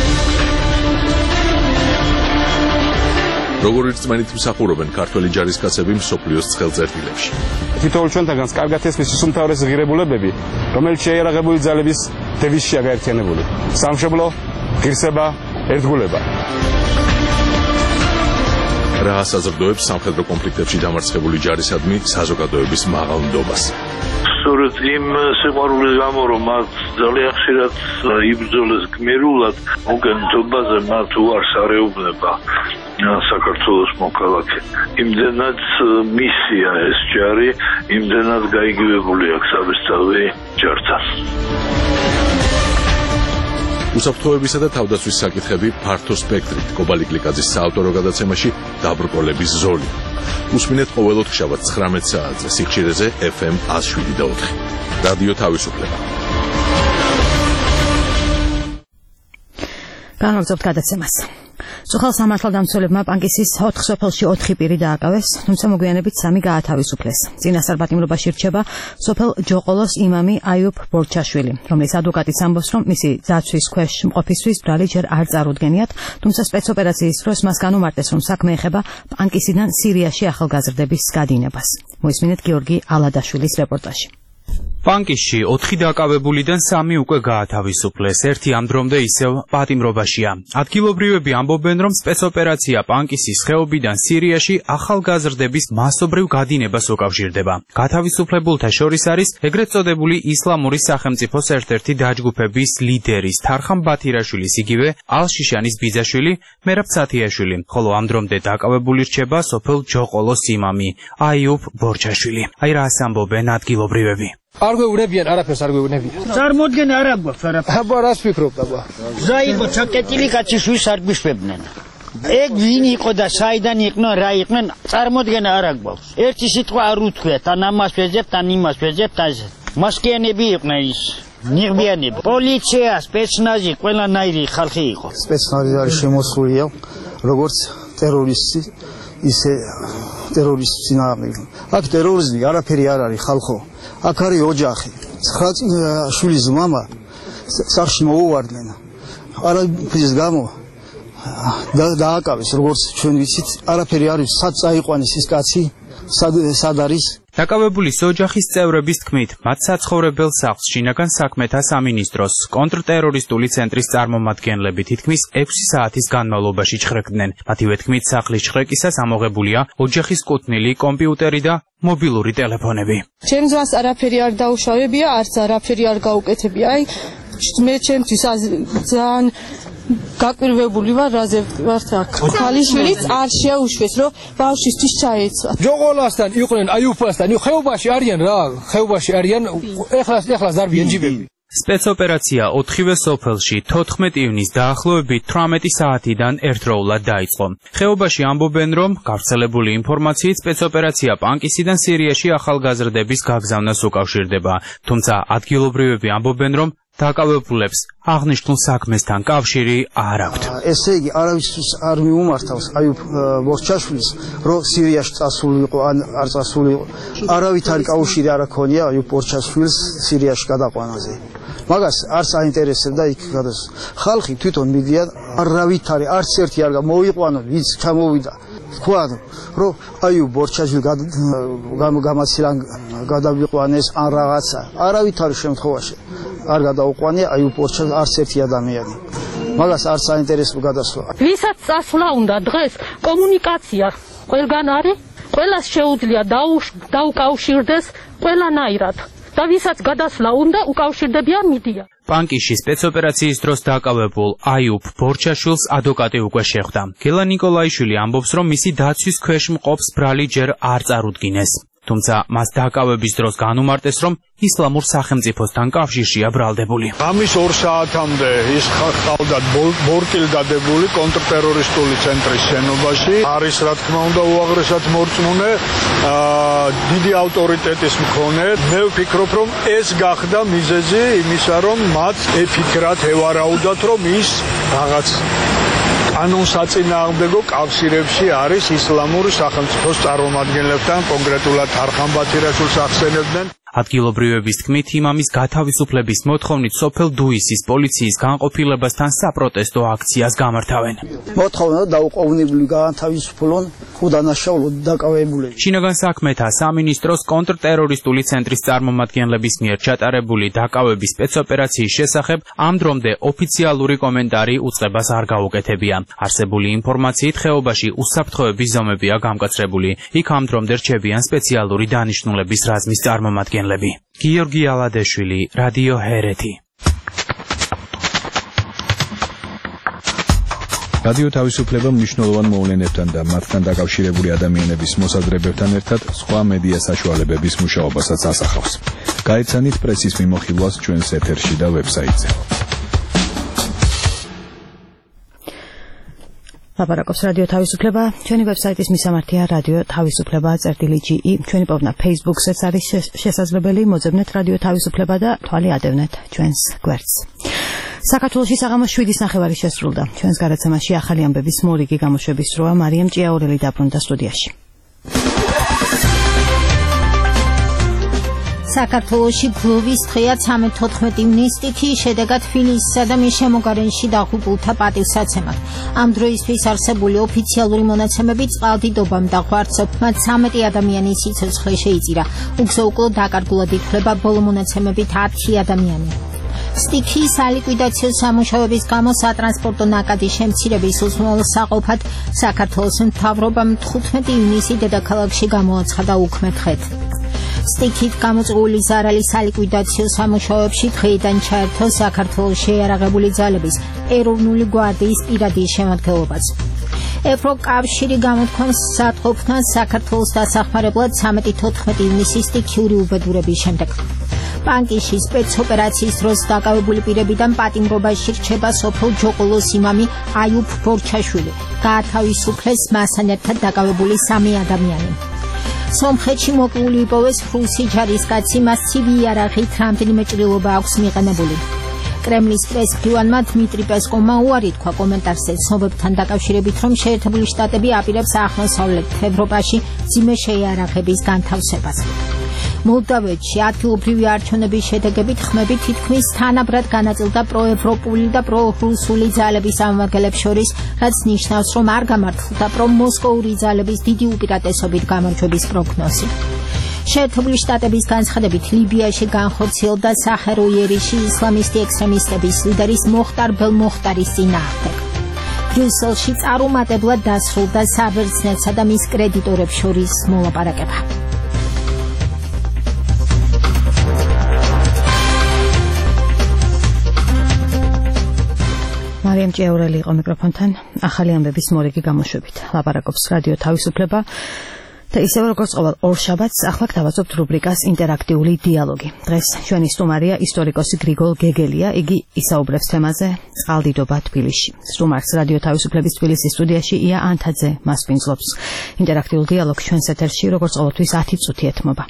როგორ რწმენით მსახურობენ ქართველი ჯარისკაცები მსოფლიოს ცხელწერტილებში. თითოეულ ჩვენთაგანს კარგად ესმის უმთავრესი ღირებულებები, რომელიც შეიარაღებული ძალების დევიზშია გაერთიანებული. სამშობლო, ღირსება, ერთგულება. რა საზრდოებს სამხედრო კონფლიქტებში დამარცხებული ჯარისადმი საზოგადოების მაღალ ნდობას. სწორედ იმ სიყვარულის გამო, რომ მათ ძალიან ხშირად იბრძოლეს გმირულად, მოგენთობაზე მათ უარს არეუბნება საქართველოს მოქალაქე. იმდენად მისია ეს ჯარი, იმდენად გაიგივებული აქვს საბესწავლი ჯართან. უსაფრთხოებისა და თავდაცვის საკითხები ფართო სპექტრით კობალი კლიკაძის საავტორო გადაცემაში დაბრკოლების ზოლი. უსმინეთ ყოველ ოთხშაბათს 19 საათზე სიხშირეზე FM 107.4. რადიო თავისუფლება. განაგზობთ გადაცემას. სოხალ სამართალდამცველებმა პანკისის 4 სოფელში 4 პირი დააკავეს, თუმცა მოგვიანებით 3 გაათავისუფლეს. წინასწარ პატიმრობაში რჩება სოფელ ჯოყოლოს იმამი აიუბ ბორჩაშვილი, რომლის ადვოკატიც ამბობს, რომ მისი ძაცვის ქვეშ მყოფისთვის ბრალი ჯერ არ წარუდგენიათ, თუმცა სპეცოპერაციის დროს მას განუმარტეს, რომ საქმე ეხება პანკისიდან სირიაში ახალგაზრდების გადინებას. მოისმინეთ გიორგი ალადაშვილის რეპორტაჟი. პანკისში 4 დაკავებულიდან 3 უკვე გაათავისუფლეს, ერთი ამ დრომდე ისევ პატიმრობაშია. ადგილობრივები ამბობენ, რომ სპეცოპერაცია პანკისის ხეობიდან სირიაში ახალგაზრდების მასობრივ გადინებას უკავშირდება. გათავისუფლებულთა შორის არის ეგრეთ წოდებული ისლამური სახელმწიფოს ერთ-ერთი დაჯგუფების ლიდერის თარხან ბათირაშვილის იგივე ალშიშანის ბიძაშვილი მერაბ სათიაშვილი, ხოლო ამ დრომდე დაკავებული რჩება სოფელ ჯოყოლოს იმამი აიუბ ბორჩაშვილი. აი რა ამბობენ ადგილობრივები. არ გვეუბნებიან, არაფერს არ გვეუბნებიან. წარმოდგენა არ აქვს არაფერს. აბა რას ფიქრობ აბა? ზაიგო ჩაკეტილი კაცი შვიდს არ გვიშვებდნენ. ეგ ვინ იყო და საიდან იყვნენ, რა იყვნენ, წარმოდგენა არ აქვს. ერთი სიტყვა არ უთქვიათ, ან ამას ვეძებთ, ან იმას ვეძებთ, ასე. მასკიანები იყვნენ ის. ნიღბიანები. პოლიცია, სპეცნაზი, ყველანაირი ხალხი იყო. სპეცნაზი არის შემოსულია როგორც ტერორისტი, ისე ტერორისტის წინააღმდეგ. აქ ტერორიზმი არაფერი არ არის ხალხო. აქ არის ოჯახი. 9 შვილის მამა სახში მოუვარდნენ. არაფრის გამო დააკავეს, როგორც ჩვენ ვიცით, არაფერი არ არის, სად წაიყვანეს ის კაცი, სად არის. დაკავებულის ოჯახის წევრების თქმით, მათ საცხოვრებელ სახლს შინაგან საქმეთა სამინისტროს კონტრტერორისტული ცენტრის წარმომადგენლები თითქმის 6 საათის განმავლობაში ჩხრეკდნენ. მათივე თქმით, სახლის ჩხრეკისას ამოღებულია ოჯახის კუთვნილი, კომპიუტერი და მობილური ტელეფონები. ჩემ ძმას არაფერი არ დაუშავებია, არც არაფერი არ გაუკეთებია. აი, მე ჩემთვის ძალიან გაკვირვებული ვარ, რაზე ვარ აქ. ქალიშვილიც არ შეუშვეს, რომ ბავშვისთვის ჩაეცვა. ჯოყოლასთან იყვნენ, აიუბასთან, ხეობაში არიან რა, ხეობაში არიან, ეხლა ზარბიან ჯიბები. სპეცოპერაცია 4-ვე სოფელში 14 ივნის დაახლოებით 18 საათიდან ერთდროულად დაიწყო. ხეობაში ამბობენ, რომ გავრცელებული ინფორმაციით სპეცოპერაცია პანკისიდან სირიაში ახალგაზრდების გაგზავნას უკავშირდება, თუმცა ადგილობრივები ამბობენ, რომ დაკავებულებს აღნიშნულ საქმესთან კავშირი არ აქვთ. ესე იგი, არავისთვის არ მიუმართავს აიუბ ბორჩაშვილის, რომ სირიაში წასულიყო ან არ წასულიყო. არავითარი კავშირი არ აქვს აიუბ ბორჩაშვილს სირიაში გადაყვანაზე. მაგას არ საინტერესებდა იქ გადას. ხალხი თვითონ მიდიან, არავითარი არც ერთი არ მოიყვანო, ვინც ჩამოვიდა. თქვა, რომ აიუბ ბორჩაშვილი გამაცილან გადავიყვანეს ან რაღაცა. არავითარი შემთხვევაში არ გადაუყვანია აიუბ ბორჩაშვილს არც ერთი ადამიანი. მაგას არ საინტერესო გადასვლა. ვისაც წასვლა უნდა დღეს კომუნიკაცია ყველგან არის, ყველას შეუძლია დაუკავშირდეს ყველანაირად. და ვისაც გადასვლა უნდა უკავშირდებიან მიდია. პანკისში სპეცოპერაციის დროს დაკავებულ აიუბ ბორჩაშვილს ადვოკატი უკვე შეხვდა. გელა ნიკოლაიშვილი ამბობს, რომ მისი დაცვის ქვეშ მყოფს ბრალი ჯერ არ წარუდგინეს. თუმცა მას დაკავების დროს განუმარტეს, რომ ისლამურ სახელმწიფოსთან კავშირშია ბრალდებული. ამის 2 საათამდე ის ხავდათ ბორტილდადებული კონტრტერორისტული ცენტრის შენობაში. არის რა თქმა უნდა უაღრესად მორწმუნე, დიდი ავტორიტეტის მქონე. მე ვფიქრობ, რომ ეს გახდა მიზეზი იმისა, რომ მათ ეფიქრათ, ევარაუდათ, რომ ის რაღაც კანონსაწინააღმდეგო კავშირებში არის ისლამური სახელმწიფოს წარმომადგენლებთან, კონკრეტულად თარხან ბათირაშვილს ახსენებდნენ. ადგილობრივების თქმით, იმამის გათავისუფლების მოთხოვნით სოფელ დუისის პოლიციის განყოფილებასთან საპროტესტო აქციას გამართავენ. მოთხოვნა დაუყოვნებლივ გაათავისუფლონ უდანაშაულოდ დაკავებული. შინაგან საქმეთა სამინისტროს კონტრტერორისტული ცენტრის წარმომადგენლების მიერ ჩატარებული დაკავების სპეცოპერაციის შესახებ ამ დრომდე ოფიციალური კომენტარი უწყებას არ გაუკეთებია. არსებული ინფორმაციით ხეობაში უსაფრთხოების ზომებია გამკაცრებული. იქ ამ დრომდე რჩებიან სპეციალური დანიშნულების რაზმის წარმომადგენლები. გიორგი ალადეშვილი, რადიო ჰერეთი. რადიო თავისუფლება მნიშვნელოვან მოვლენებთან და მათთან დაკავშირებული ადამიანების მოსაზრებებთან ერთად სხვა მედია საშუალებების მუშაობასაც ასახავს. გაეცანით პრესის მიმოხილვას ჩვენს ეთერში და ვებსაიტზე. ლაპარაკობს რადიო თავისუფლება. ჩვენი ვებსაიტის მისამართია რადიო თავისუფლება.ge. ჩვენი პოვნა Facebook-საც არის შესაძლებელი. მოძებნეთ რადიო თავისუფლება და თვალი ადევნეთ ჩვენს გვერდს. საქართველოში საღამოს 7:30 შესრულდა. ჩვენს გადაცემაში ახალი ამბების მორიგი გამოშვების დროა. მარიამ ჭიაურელი დაბრუნდა სტუდიაში. საქართველოში გლოვის დღეა 13-14 ივნისთი, შედეგად თბილისსა და მის შემოგარენში დაღუპულთა პატივსაცემად. ამ დროისთვის არსებული ოფიციალური მონაცემები წყალდიდობამ და ღვარცობმა 13 ადამიანის სიცოცხლე შეიწირა. უგზო-უკლო დაკარგულად ითვლება ბოლო მონაცემებით 10 ადამიანი. სტიქიის სალიკვიდაციო სამუშაოების გამო სატრანსპორტო ნაკადის შემცირების უზრუნველსაყოფად საქართველოს მთავრობამ 15 ივნისი დედაქალაქში გამოაცხადა უქმე დღედ. სტიქით გამოწვეული ზარალის სალიკვიდაციო სამუშაოებში დღეიდან ჩაერთო საქართველოს შეიარაღებული ძალების ეროვნული გვარდიის პირადი შემადგენლობაც. ევროკავშირი გამოთქვამს სათხოვნას საქართველოს დასახმარებლად 13-14 ივნისის სტიქიური უბედურების შემდეგ. ბანკიში სპეცოპერაციის დროს დაკავებული პირებიდან პატიმრობაში რჩება სოფელ ჯოყოლოს იმამი აიუბ ბორჩაშვილი. გაათავისუფლეს მასთან ერთად დაკავებული 3 ადამიანი. სომხეთში მოკვლული იპოვეს რუსი ჯარისკაცი, მას ცივი იარაღით რამდენიმე ჭრილობა აქვს მიყენებული. კრემლის პრესმფრიდმანმა დმიტრი პესკოვმა უარი თქვა კომენტარზე ცნობებთან დაკავშირებით, რომ შეერთებული შტატები აპირებს აღმოსავლეთ ევროპაში მძიმე შეიარაღების განთავსებას. მოლდავეთში ადგილობრივი არჩევნების შედეგებით ხმები თითქმის თანაბრად განაწილდა პროევროპული და პრორუსული ძალების ამომრაგებლებს შორის, რაც ნიშნავს, რომ არ გამართლდა პრომოსკოვური ძალების დიდი უპირატესობით გამარჯვების პროგნოზი. შეერთებული შტატების განცხადებით, ლიბიაში განხორციელდა საჰერო იერიში ისლამისტი ექსტრემისტების ლიდერის მოხტარ ბელმოხტარის წინააღმდეგ. ბრიუსელში წარუმატებლად დასრულდა საბერძნეთსა და მის კრედიტორებს შორის მოლაპარაკება. მარიამ ჭიაურელი იყო მიკროფონთან ახალი ამბების მორიგი გამოშვებით. ლაპარაკობს რადიო თავისუფლება და ისევ როგორც ყოველ ორშაბათს ახლა გთავაზობთ რუბრიკას ინტერაქტიული დიალოგი. დღეს ჩვენი სტუმარია ისტორიკოსი გრიგოლ გეგელია. იგი ისაუბრებს თემაზე წყალდიდობა თბილისში. სტუმარს რადიო თავისუფლების თბილისის სტუდიაში ია ანთაძე მას პინძლობს. ინტერაქტიულ დიალოგს ჩვენს ეთერში როგორც ყოველთვის 10 წუთი ეთმობა.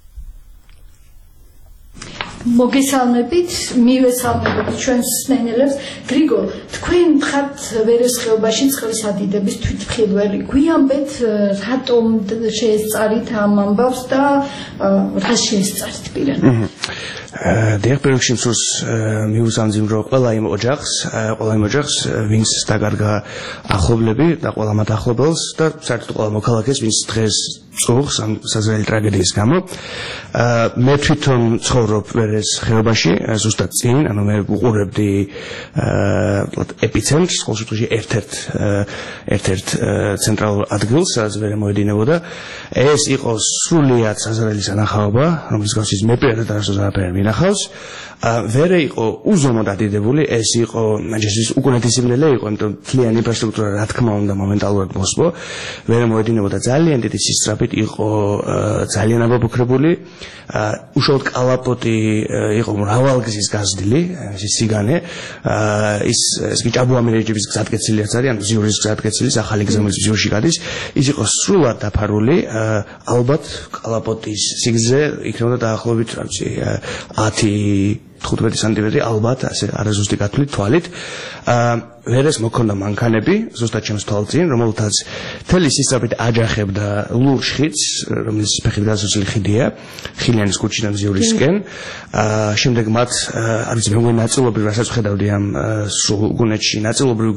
მოგესალმებით, მივესალმებით ჩვენს მსმენელებს. გრიგოლ, თქვენ ხართ ვერეს ხეობაში წყლის ადიდების თვითმხილველი. გვიამბეთ, რატომ შეესწარით ამ ამბავს და რა შეესწარით პირადად? დიახ, პირველში მსურს მიუსამძიმრო ყველა იმ ოჯახს, ვინც დაკარგა ახლობლები და ყველა მათ ახლობელს და საერთოდ ყველა მოქალაქეს, ვინც დღეს წუხს ამ საზრელი ტრაგედიის გამო. მე თვითონ ცხოვრობ ვერეს ხეობაში, ზუსტად წინ, ანუ მე ვუყურებდი ეპიცენტრს, ყოველ შემთხვევაში ერთ-ერთ ცენტრალურ ადგილს, სადაც ვერე მოედინებოდა. ეს იყო სრულიად საზრელი სანახაობა, რომლის გასის მე პირადად არასდროს არაფერი მინახავს. ვერე იყო უზომოდ ადიდებული, ეს იყო ჯერჯერობით უკუნეთისმლელე იყო, იმიტომ მთლიანი ინფრასტრუქტურა რა თქმა უნდა მომენტალურად მოსპო. ვერე მოედინებოდა ძალიან დიდი სისწრაფით, იყო ძალიან აბობოქრებული. უშუალოდ კალაპოტი იყო მრავალგზის გაზრდილი, ეს სიგანე. ის კი ჭაბუამირეჯების გზატკეცილიაც არის, ანუ ზიურის გზატკეცილის ახალი გზამის ზიურში გადის. ის იყო სრულად დაფარული, ალბათ კალაპოტის სიგრძე იქნებოდა დაახლოებით 10 15 სანტიმეტრი ალბათ ასე არაზუსტი გათვლით თვალით ვერეს მოქონდა მანქანები ზუსტად ჩემს თვალწინ რომელთაც მთელი სისწრაფით აჯახებდა ლურჯ ხიდს რომელიც ფეხით გასასვლელი ხიდია ხილიანის ქუჩიდან მზიურისკენ შემდეგ მათ არ ვიცი მე ნაწილობრივ რასაც ვხედავდი ამ სულ გუნეთში ნაწილობრივ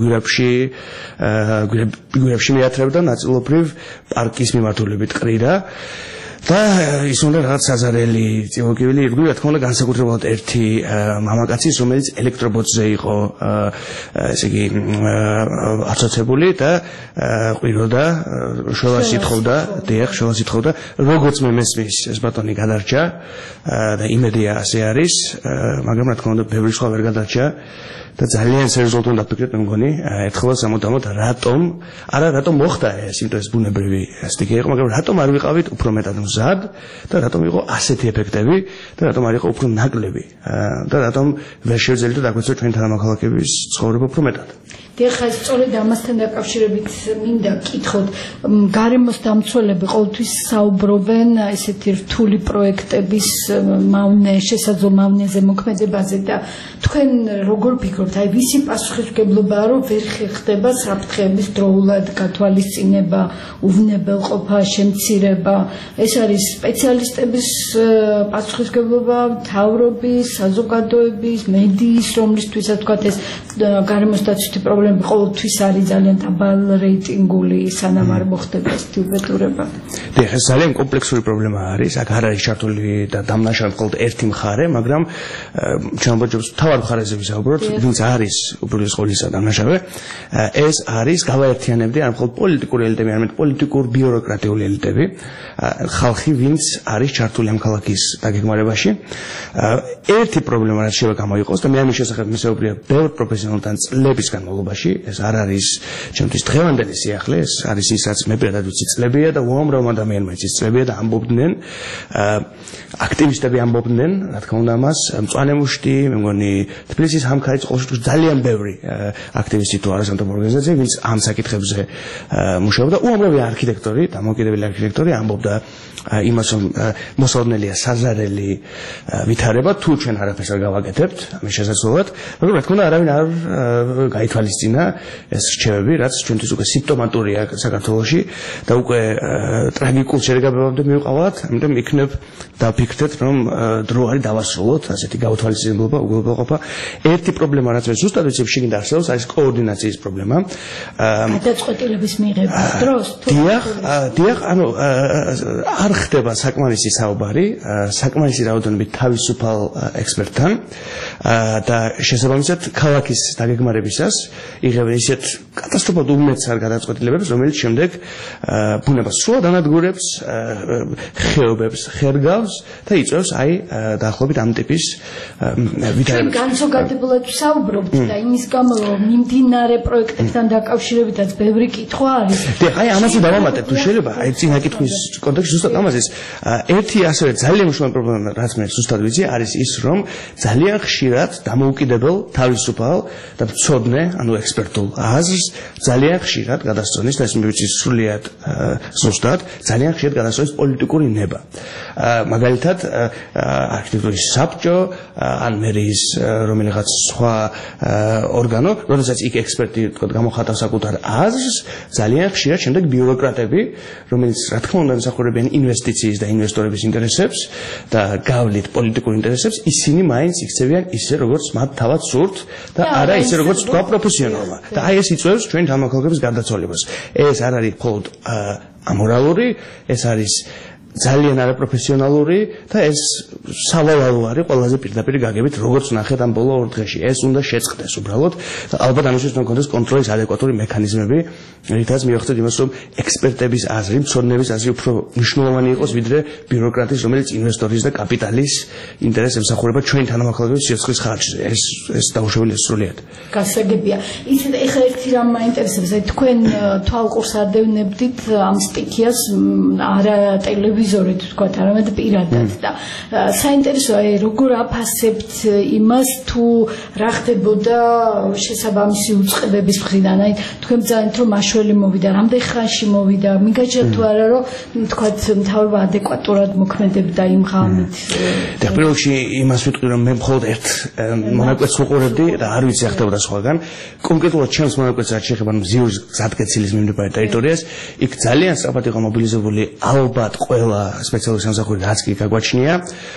გვირაბში მიათრევდა ნაწილობრივ პარკის მიმართულებით ყრიდა და ის უნდა რაღაც საზარელი წიოკვილი ირგვლივ რა თქმა უნდა განსაკუთრებულად ერთი მამაკაცის რომელიც ელექტრობოტზე იყო ესე იგი ასოცირებული და ყვიროდა შოლას ითხოვდა როგორც მე მესმის ეს ბატონი გადარჩა და იმედია ასე არის მაგრამ რა თქმა უნდა ბევრი სხვა ვერ გადარჩა და ძალიან სერიოზულად უნდა ვფიქრეთ მე მგონი ერთხელ სამუდამოდ რატომ მოხდა ეს იმიტომ ეს ბუნებრივი სტიქი იყო მაგრამ რატომ არ ვიყავით უფრო მეტად მზად და რატომ იყო ასეთი ეფექტები და რატომ არ იყო უფრო ნაკლები და რატომ ვერ შევძელით დაგვეცოთ ჩვენ თანამოქალაქეების ცხოვრება უფრო მეტად ეხლა სწორედ ამასთან დაკავშირებით მინდა ვკითხოთ გარემოს დამცველები ყოველთვის საუბრობენ ესეთი რთული პროექტების შესაძლო მავნეზე მოქმედებაზე და თქვენ როგორ ფიქრობთ აი ვისი პასუხისმგებლობაა რომ ვერ ხდება საფრთხეების დროულად გათვალისწინება უვნებელყოფა შემცირება ეს არის სპეციალისტების პასუხისმგებლობა მთავრობის საზოგადოების მედიის რომლისთვისაც თქვათ ეს გარემოს დაცვითი პრობლემა ყოველთვის არის ძალიან დაბალ რეიტინგული სანამ არ მოხდება ეს უბედურება. ეს ძალიან კომპლექსური პრობლემა არის. აქ არ არის ჩართული და დამნაშავე მხოლოდ ერთი მხარე, მაგრამ ჩვენ ვაჯობთ თავად მხარეზე ვისაუბროთ, ვინც არის უპირველეს ყოვლისა დამნაშავე. ეს არის გავაერთიანებდი არ მხოლოდ პოლიტიკური ელიტები, არამედ პოლიტიკურ ბიუროკრატიული ელიტები, ხალხი, ვინც არის ჩართული ამ ქალაქის დაგეგმარებაში. ერთი პრობლემა რაც შეიძლება გამოიყოს და მე ამის შესახებ მისაუბრია ბევრ პროფესიონალთან წლების განმავლობაში ეს არ არის ჩემთვის დღევანდელი სიახლე ეს არის ისაც მე პირადად ვიცი წლებია და უამრავ ადამიანმა იცის წლებია და ამბობდნენ აქტივისტები ამბობდნენ რა თქმა უნდა ამას მწვანემუშტი მე მგონი თბილისის ჰამქარის ყოველთვის ძალიან ბევრი აქტივისტი თუ არასამთავრობო ორგანიზაცია ვინც ამ საკითხებზე მუშაობდა უამრავი არქიტექტორი დამოუკიდებელი არქიტექტორი ამბობდა იმას რომ მოსალოდნელია საზარელი ვითარება თუ ჩვენ არაფერს არ გავაკეთებთ ამის შესაძლებლად მაგრამ რა თქმა უნდა არავინ არ გაითვალისწინა ეს რჩევები რაც ჩვენთვის უკვე სიმპტომატურია საქართველოში და უკვე ტრაგიკულ შეგაბებამდე მივყავართ ამიტომ იქნებ დავფიქრდეთ რომ დრო არის დავასრულოთ ასეთი გაუთვალისწინებლობა უგულოყოფა ერთი პრობლემა რაც მე ზუსტად ვიცი შიგნით არსებობს არის კოორდინაციის პრობლემა გადაწყვეტილების მიღების დროს დიახ ანუ არ ხდება საკმარისი საუბარი საკმარისი რაოდენობით თავისუფალ ექსპერტთან და შესაბამისად ქალაქის დაგეგმარებისას იღებენ ისეთ კატასტროფალურ უმეცარ გადაწყვეტილებებს რომელიც შემდეგ ბუნებას სრულად ანადგურებს ხეობებს ხერგავს და იწვევს აი დაახლოებით ამ ტიპის ჩვენ განსაკუთრებულად ვსაუბრობთ და იმის გამო რომ მიმდინარე პროექტებთან დაკავშირებითაც ბევრი კითხვა არის აი ამაზე დავამატებ თუ შეიძლება აი წინა კითხვის კონტექსტში ზუსტად ამაზეც ერთი ასევე ძალიან მნიშვნელოვანი პრობლემა რაც მე ზუსტად ვიცი არის ის რომ ძალიან ხშირად დამოუკიდებელ თავისუფალ და მცოდნე ანუ ექსპერტულ აზრს ძალიან ხშირად გადასწონის და ეს მე ვიცი სრულიად ზუსტად ძალიან ხშირად გადასწონის პოლიტიკური ნება მაგალითად არქიტექტურის საბჭო ან მერიის რომელიღაც სხვა ორგანო როდესაც იქ ექსპერტი თქო გამოხატავს საკუთარ აზრს ძალიან ხშირად შემდეგ ბიუროკრატები რომელიც რა თქმა უნდა მსახურებიან ინვესტიციის და ინვესტორების ინტერესებს და გავლით პოლიტიკურ ინტერესებს ისინი მაინც იქცევიან ისე როგორც მათ თავად სურთ და არა ისე როგორც თქვა პროფესიონალმა და აი ეს იწვევს ჩვენ თანამოქალაქეების გარდაცვალებას ეს არ არის მხოლოდ ამორალური ეს არის ძალიან არაპროფესიონალური და ეს სავალალო არის ყველაზე პირდაპირ გაგებით როგორც ნახეთ ამ ბოლო 2 დღეში ეს უნდა შეწყდეს უბრალოდ და ალბათ ამისთვის უნდა გქონდეს კონტროლის ადეკვატური მექანიზმები რითაც მივახცეთ იმას რომ ექსპერტების აზრი მცოდნეების აზრი უფრო მნიშვნელოვანი იყოს ვიდრე ბიუროკრატის რომელიც ინვესტორის და კაპიტალის ინტერესებს ემსახურება ჩვენ თანამოქალაქეების სიცოცხლის ხარჯზე ეს დაუშვებელია სრულიად გასაგებია ისე ეხლა ერთი რამ მაინტერესებს აი თქვენ თვალყურს ადევნებდით ამ სტიქიას არა ტელევიზია ტელევიზორით ვთქვათ, არამედ პირადად და საინტერესოა როგორ აფასებთ იმას თუ რა ხდებოდა შესაბამისი უწყებების მხრიდან, აი თქვენ ბრძანეთ რომ მაშველი მოვიდა, რამდენ ხანში მოვიდა, მიგაჩნდა თუ არა რომ ვთქვათ მთავრობა ადეკვატურად მოქმედებდა იმ ღამით. და პირველ რიგში იმას ვიტყვი რომ მე მხოლოდ ერთ მონაკვეთს ვუყურებდი და არ ვიცი რა ხდებოდა სხვაგან. კონკრეტულად ჩემს მონაკვეთს რაც შეეხება მზიურის გზატკეცილის მიმდებარე ტერიტორიას, იქ ძალიან სწრაფად იყო მობილიზებული ალბათ ყველა სპეციალური სამსახური რაც კი გაგვაჩნია.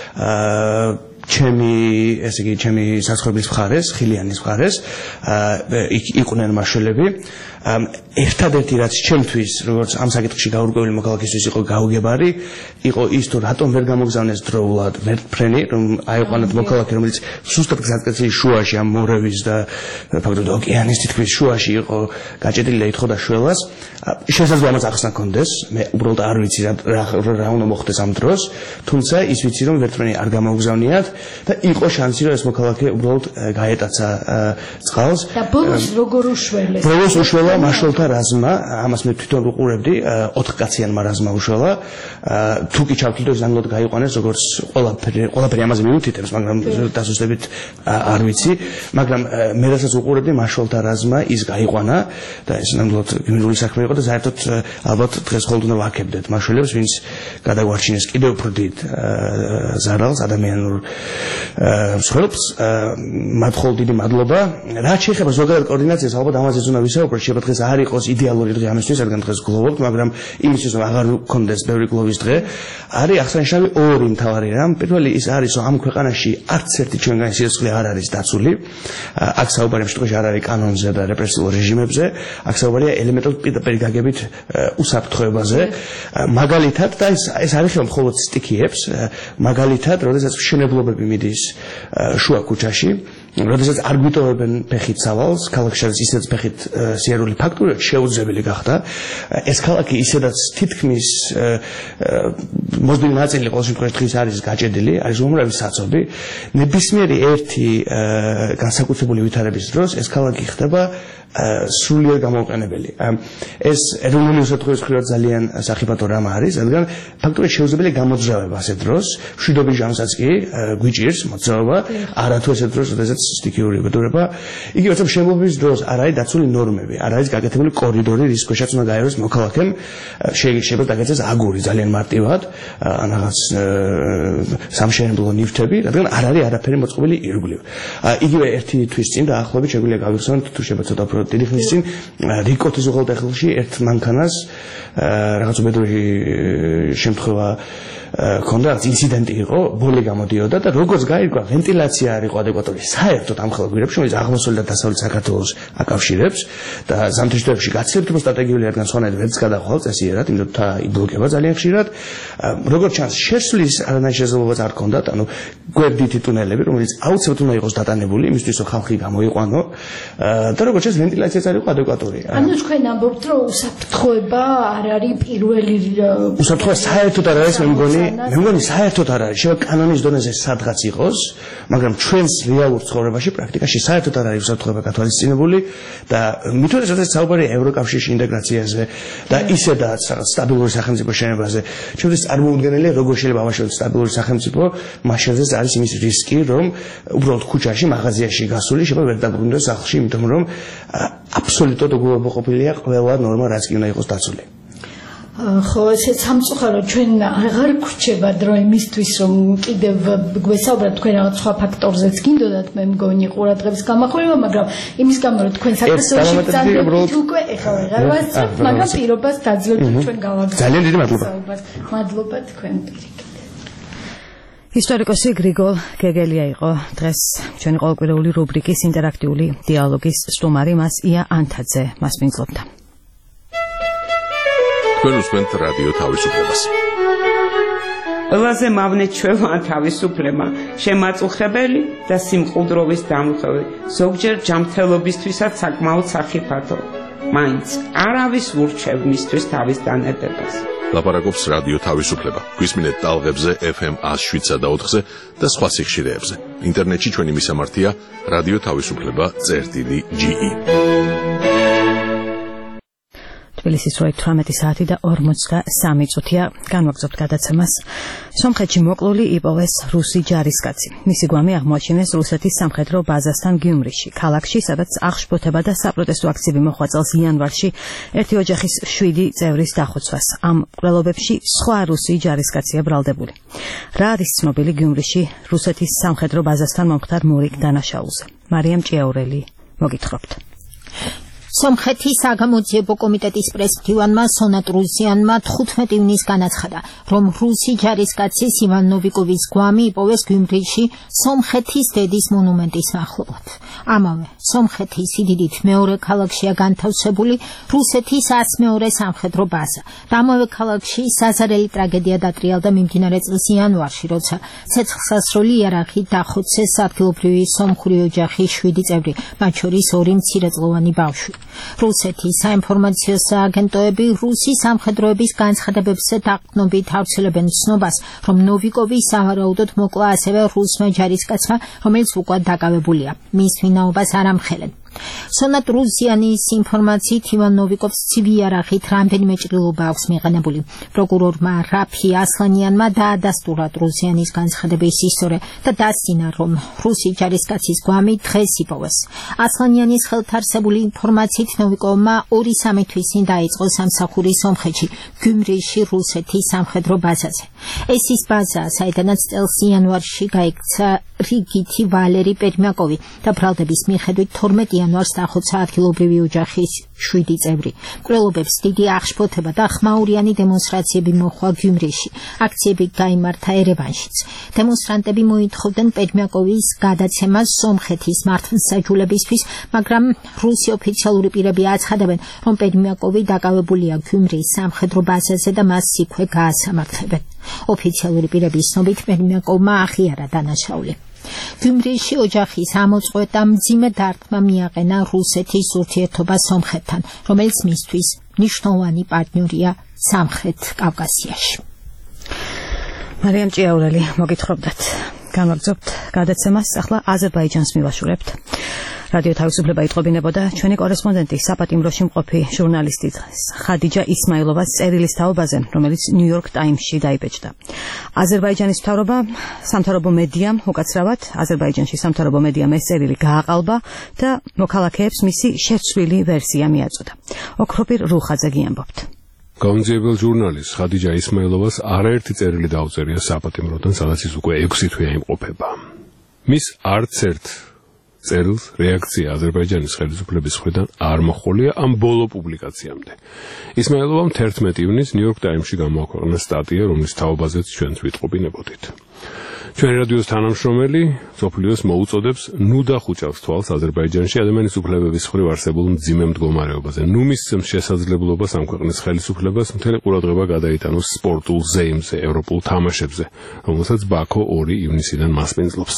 ჩემი საცხოვრებლის მხარეს, ხილიანის მხარეს, იქ იყვნენ მაშველები. ერთადერთი რაც ჩემთვის, როგორც ამ საკითხში გაურკვეველი მოქალაქისთვის იყო გაუგებარი, იყო ის თუ რატომ ვერ გამოგზავნეს დროულად ვერტფრენი, რომ აიყვანოთ მოქალაქე, რომელიც სუსტად გზატკეცილის შუაში ამ მორევის და ფაქტობრივად ოკეანის თითქმის შუაში იყო გაჭედილი და ითხოვდა შველას. შესაძლოა ამას ახსნა კონდეს, მე უბრალოდ არ ვიცი რა უნდა მოხდეს ამ დროს, თუმცა ის ვიცი რომ ვერტფრენი არ გამოგზავნიათ და იყო შანსი რომ ეს მოქალაქე უბრალოდ გაეტაცა წყალს. და ბოლოს როგორ უშველეს? ბოლოს უშველა მაშველთა რაზმა, ამას მე თვითონ ვუყურებდი, 4 კაციანმა რაზმა უშველა. თუ კი ჩავთვლით ზანგლოდ გაიყვანეს როგორც ყველაფერი ამაზე მიუთითებს, მაგრამ დასუსტებით არ ვიცი, მაგრამ მე რასაც ვუყურებდი მაშველთა რაზმა ის გაიყვანა და ეს ნამდვილად გმირული საქმე იყო და საერთოდ ალბათ დღეს ხოლმე უნდა ვაქებდეთ მაშველებს, ვინც გადაგვარჩინეს კიდევ უფრო დიდ ზარალს ადამიანურ მსხვერპლს. მათ ხოლმე დიდი მადლობა. რაც შეეხება ზოგადად კოორდინაციას, ალბათ ამაზეც უნდა ვისაუბრო, შეიძლება დღეს არ იყოს იდეალური დღე ამისთვის, რადგან დღეს გლოვობთ, მაგრამ იმისთვის რომ აღარ გქონდეს ბევრი გლოვის დღე, არის აღსანიშნავი ორი მთავარი რამ. პირველი ის არის, რომ ამ ქვეყანაში არც ერთი ჩვენგანი სიცოცხლე არ არის დაცული. აქ საუბარი შემთხვევაში არ არის კანონზე და რეპრესიულ რეჟიმებზე, აქ საუბარია ელემენტარულ პირდაპირ გაგებით უსაფრთხოებაზე. მაგალითად და ეს არ ეხება მხოლოდ სტიქიებს, მაგალითად, როდესაც მშენებლობები მიდის შუა ქუჩაში, როდესაც არ გვიტოვებენ ფეხით სავალს, ქალაქში ისედაც ფეხით სიარული ფაქტურად შეუძლებელი გახდა. ეს ქალაქი ისედაც თითქმის მოსდილი ნაწილი ყოველ შემთხვევაში დღის არის გაჭედილი, არის უმრავი საწობი. ნებისმიერი ერთი განსაკუთრებული ვითარების დროს ეს ქალაქი ხდება სრულიად გამოუყენებელი. ეს ეროვნული უსაფრთხოების მხრივ ძალიან სახიფათო რამ არის, რადგან ფაქტობრივად შეუძლებელია გამოძრავება ასეთ დროს, მშვიდობის ჟამსაც კი გვიჭირს მოძრაობა, არათუ ასეთ დროს, როდესაც სტიქიური უბედურება. იგი როცა მშენებლობის დროს არ არის დაცული ნორმები, არ არის გაკეთებული კორიდორი, რის ქვეშაც უნდა გაიაროს მოქალაქემ, შეიძლება დაგეცეს აგური ძალიან მარტივად, ან რაღაც სამშენებლო ნივთები, რადგან არ არის არაფერი მოწყობილი ირგვლივ. იგივე ერთი თვის წინ დაახლოებით შეგვიძლია გავიხსენოთ, თუ შეიძლება ცოტა უფრო დიდი ხნის წინ რიკოთის უღელტეხილში ერთ მანქანას რაღაც უბედური შემთხვევა ქონდა, რაღაც ინციდენტი იყო, ბოლი გამოდიოდა და როგორც გაირკვა, ვენტილაცია არ იყო ადეკვატური საერთოდ ამ ხალხ გვირებში, რომელიც აღმოსავლეთ და დასავლეთ საქართველოს აკავშირებს და ზამთრის გაცილებით უფრო სტრატეგიული, რადგან სხვანაირად ვერც გადახვალ წესიერად, იმიტომ რომ იბლოკება ძალიან ხშირად. როგორც ჩანს, შესვლის არანაირი შესაძლებლობაც არ ჰქონდათ, ანუ გვერდითი ტუნელები, რომელიც აუცილებლად უნდა იყოს დატანებული, იმისთვის რომ ხალხი გამოიყვანო და როგორც ჩანს, ვენტილაციაც არ იყო ადეკვატური. ანუ თქვენ ამბობთ, რომ უსაფრთხოება არ არის პირველი უსაფრთხოება საერთოდ არ არის, მე მგონი საერთოდ არ არის. შეიძლება კანონის დონეზე სადღაც იყოს, მაგრამ ჩვენს რეალურ ცხოვრებაში პრაქტიკაში საერთოდ არ არის უსაფრთხოება გათვალისწინებული და მithundes როდესაც საუბარია ევროკავშირში ინტეგრაციაზე და ისედაც რაღაც სტაბილური სახელმწიფოს შენობაზე, ჩვენთვის წარმოუდგენელია როგორ შეიძლება ავაშოროთ სტაბილური სახელმწიფო, მაშინაც არის იმის რისკი, რომ უბრალოდ ქუჩაში, მაღაზიაში გასული შეიძლება ვერ დაბრუნდეს სახლში, იმიტომ რომ აბსოლუტურად უგულვებელია ყველა ნორმა, რაც კი უნდა იყოს დაცული. ხო, ესეც სამწუხაროდ ჩვენ აღარ გვრჩება დრო იმისთვის, რომ კიდევ გვესაუბროთ თქვენ რაღაც სხვა ფაქტორზეც გინდოდათ, მე მგონი ყურადღების გამახვილება, მაგრამ იმის გამო რომ თქვენ საქართველოში ბრძანებით უკვე ეხლა ვეღარ ვასწრებთ, მაგრამ პირობას დაძლევთ ჩვენ გავაგზავნოთ. ძალიან დიდი მადლობა. მადლობა თქვენ პირიქით. ისტორიკოსი გრიგოლ გეგელია იყო დღეს ჩვენი ყოველკვირეული რუბრიკის ინტერაქტიული დიალოგის სტუმარი, მას ია ანთაძე მას მինძლობდა. თქვენ უსმენთ რადიო თავისუფლებას. ყველაზე მავნე ჩვევა თავისუფლება, შემაწუხებელი და სიმყუდროვის დამხევი, ზოგჯერ ჯანმრთელობისთვისაც საკმაოდ სახიფათო. მაინც არავის ურჩევ მისთვის თავის დანებებას. ლაპარაკობს რადიო თავისუფლება. გვისმინეთ ტალღებზე FM 107.4-ზე და სხვა სიხშირეებზე. ინტერნეტში ჩვენი მისამართია რადიო თავისუფლება.ge. თბილისის როი 18 საათი და 43 წუთია. განვაგრძობთ გადაცემას. სომხეთში მოკლული იპოვეს რუსი ჯარისკაცი. მისი გვამი აღმოაჩინეს რუსეთის სამხედრო ბაზასთან გიუმრიში, ქალაქში, სადაც აღშფოთება და საპროტესტო აქციები მოხდა წელს იანვარში ერთი ოჯახის 7 წევრის დახოცვას. ამ მკვლელობებში სხვა რუსი ჯარისკაცია ბრალდებული. რა არის ცნობილი გიუმრიში რუსეთის სამხედრო ბაზასთან მომხდარ მორიგ დანაშაულზე? მარიამ ჭიაურელი მოგითხრობთ. სომხეთის საგამოძიებო კომიტეტის პრესმდივანმა სონატ რუსიანმა 15 ივნისს განაცხადა, რომ რუსი ჯარისკაცის ივან ნოვიკოვის გვამი იპოვეს გიუმრიში სომხეთის დედის მონუმენტის მახლობლად. ამავე სომხეთის სიდიდით მეორე ქალაქშია განთავსებული რუსეთის 100-მეორე სამხედრო ბაზა. ამავე ქალაქში საზარელი ტრაგედია დატრიალდა მიმდინარე წლის იანვარში, როცა ცეცხლსასროლი იარაღით დახოცეს ადგილობრივი სომხური ოჯახის 7 წევრი, მათ შორის 2 მცირეწლოვანი ბავშვი. რუსეთის საინფორმაციო სააგენტოები რუსი სამხედროების განცხადებებზე დაყრდნობით ავრცელებენ ცნობას, რომ ნოვიკოვი სავარაუდოდ მოკლა ასევე რუსმა ჯარისკაცმა, რომელიც უკვე დაკავებულია. მის ვინაობას არ ამხელენ. სონატ რუსიანის ინფორმაციით ივან ნოვიკოვს ცივი იარაღით რამდენიმე ჭრილობა აქვს მიყენებული. პროკურორმა რაფი ასლანიანმა დაადასტურა რუსიანის განცხადების ისტორია და დასძინა, რომ რუსი ჯარისკაცის გვამი დღეს იპოვეს. ასლანიანის ხელთ არსებული ინფორმაციით ნოვიკოვმა 2-3 თვის წინ დაიწყო სამსახური სომხეთში, გიუმრიში რუსეთის სამხედრო ბაზაზე. ეს ის ბაზა, საიდანაც წელს იანვარში გაიქცა რიგითი ვალერი პერმიაკოვი და ბრალდების მიხედვით 12 იანვარს დახოცა ადგილობრივი ოჯახის 7 წევრი. მკვლელობებს დიდი აღშფოთება და ხმაურიანი დემონსტრაციები მოჰყვა გიუმრიში. აქციები გაიმართა ერევანშიც. დემონსტრანტები მოითხოვდნენ პერმიაკოვის გადაცემას სომხეთის მართლმსაჯულებისთვის, მაგრამ რუსი ოფიციალური პირები აცხადებენ, რომ პერმიაკოვი დაკავებულია გიუმრის სამხედრო ბაზაზე და მას იქვე გაასამართლებენ. ოფიციალური პირების ცნობით პერმიაკოვმა აღიარა დანაშაული. გიუმრიში ოჯახის ამოწყვეტა მძიმე დარტყმა მიაყენა რუსეთის ურთიერთობა სომხეთთან, რომელიც მისთვის მნიშვნელოვანი პარტნიორია სამხრეთ კავკასიაში. მარიამ ჭიაურელი მოგითხრობდათ. განვაგრძობთ გადაცემას. ახლა აზერბაიჯანს მივაშურებთ. რადიო თავისუფლება იტყობინებოდა ჩვენი კორესპონდენტი საპატიმროში მყოფი ჟურნალისტი ხადიჯა ისმაილოვას წერილის თაობაზე, რომელიც ნიუ-იორკ ტაიმსში დაიბეჭდა. აზერბაიჯანის მთავრობა სამთავრობო მედიამ უკაცრავად აზერბაიჯანში სამთავრობო მედიამ ეს წერილი გააყალბა და მოქალაქეებს მისი შეცვლილი ვერსია მიაწოდა. ოქროპირ რუხაძე გიამბობთ. გამომძიებელ ჟურნალისტ ხადიჯა ისმაილოვას არაერთი წერილი დაუწერია საპატიმროდან, სადაც ის უკვე 6 თვეა იმყოფება. მის არც ერთ წერილს რეაქცია აზერბაიჯანის ხელისუფლების მხრიდან არ მოჰყოლია ამ ბოლო პუბლიკაციამდე. ისმაილოვამ 11 ივნისს ნიუ-იორკ ტაიმსში გამოაქვეყნა სტატია, რომლის თაობაზეც ჩვენც ვიტყობინებოდით. ჩვენი რადიოს თანამშრომელი სოფლიოს მოუწოდებს ნუ დახუჭავს თვალს აზერბაიჯანში ადამიანის უფლებების მხრივ არსებულ მძიმე მდგომარეობაზე. ნუ მისცემს შესაძლებლობას ამ ქვეყნის ხელისუფლებას მთელი ყურადღება გადაიტანოს სპორტულ ზეიმზე, ევროპულ თამაშებზე, რომელსაც ბაქო 2 ივნისიდან მასპინძლობს.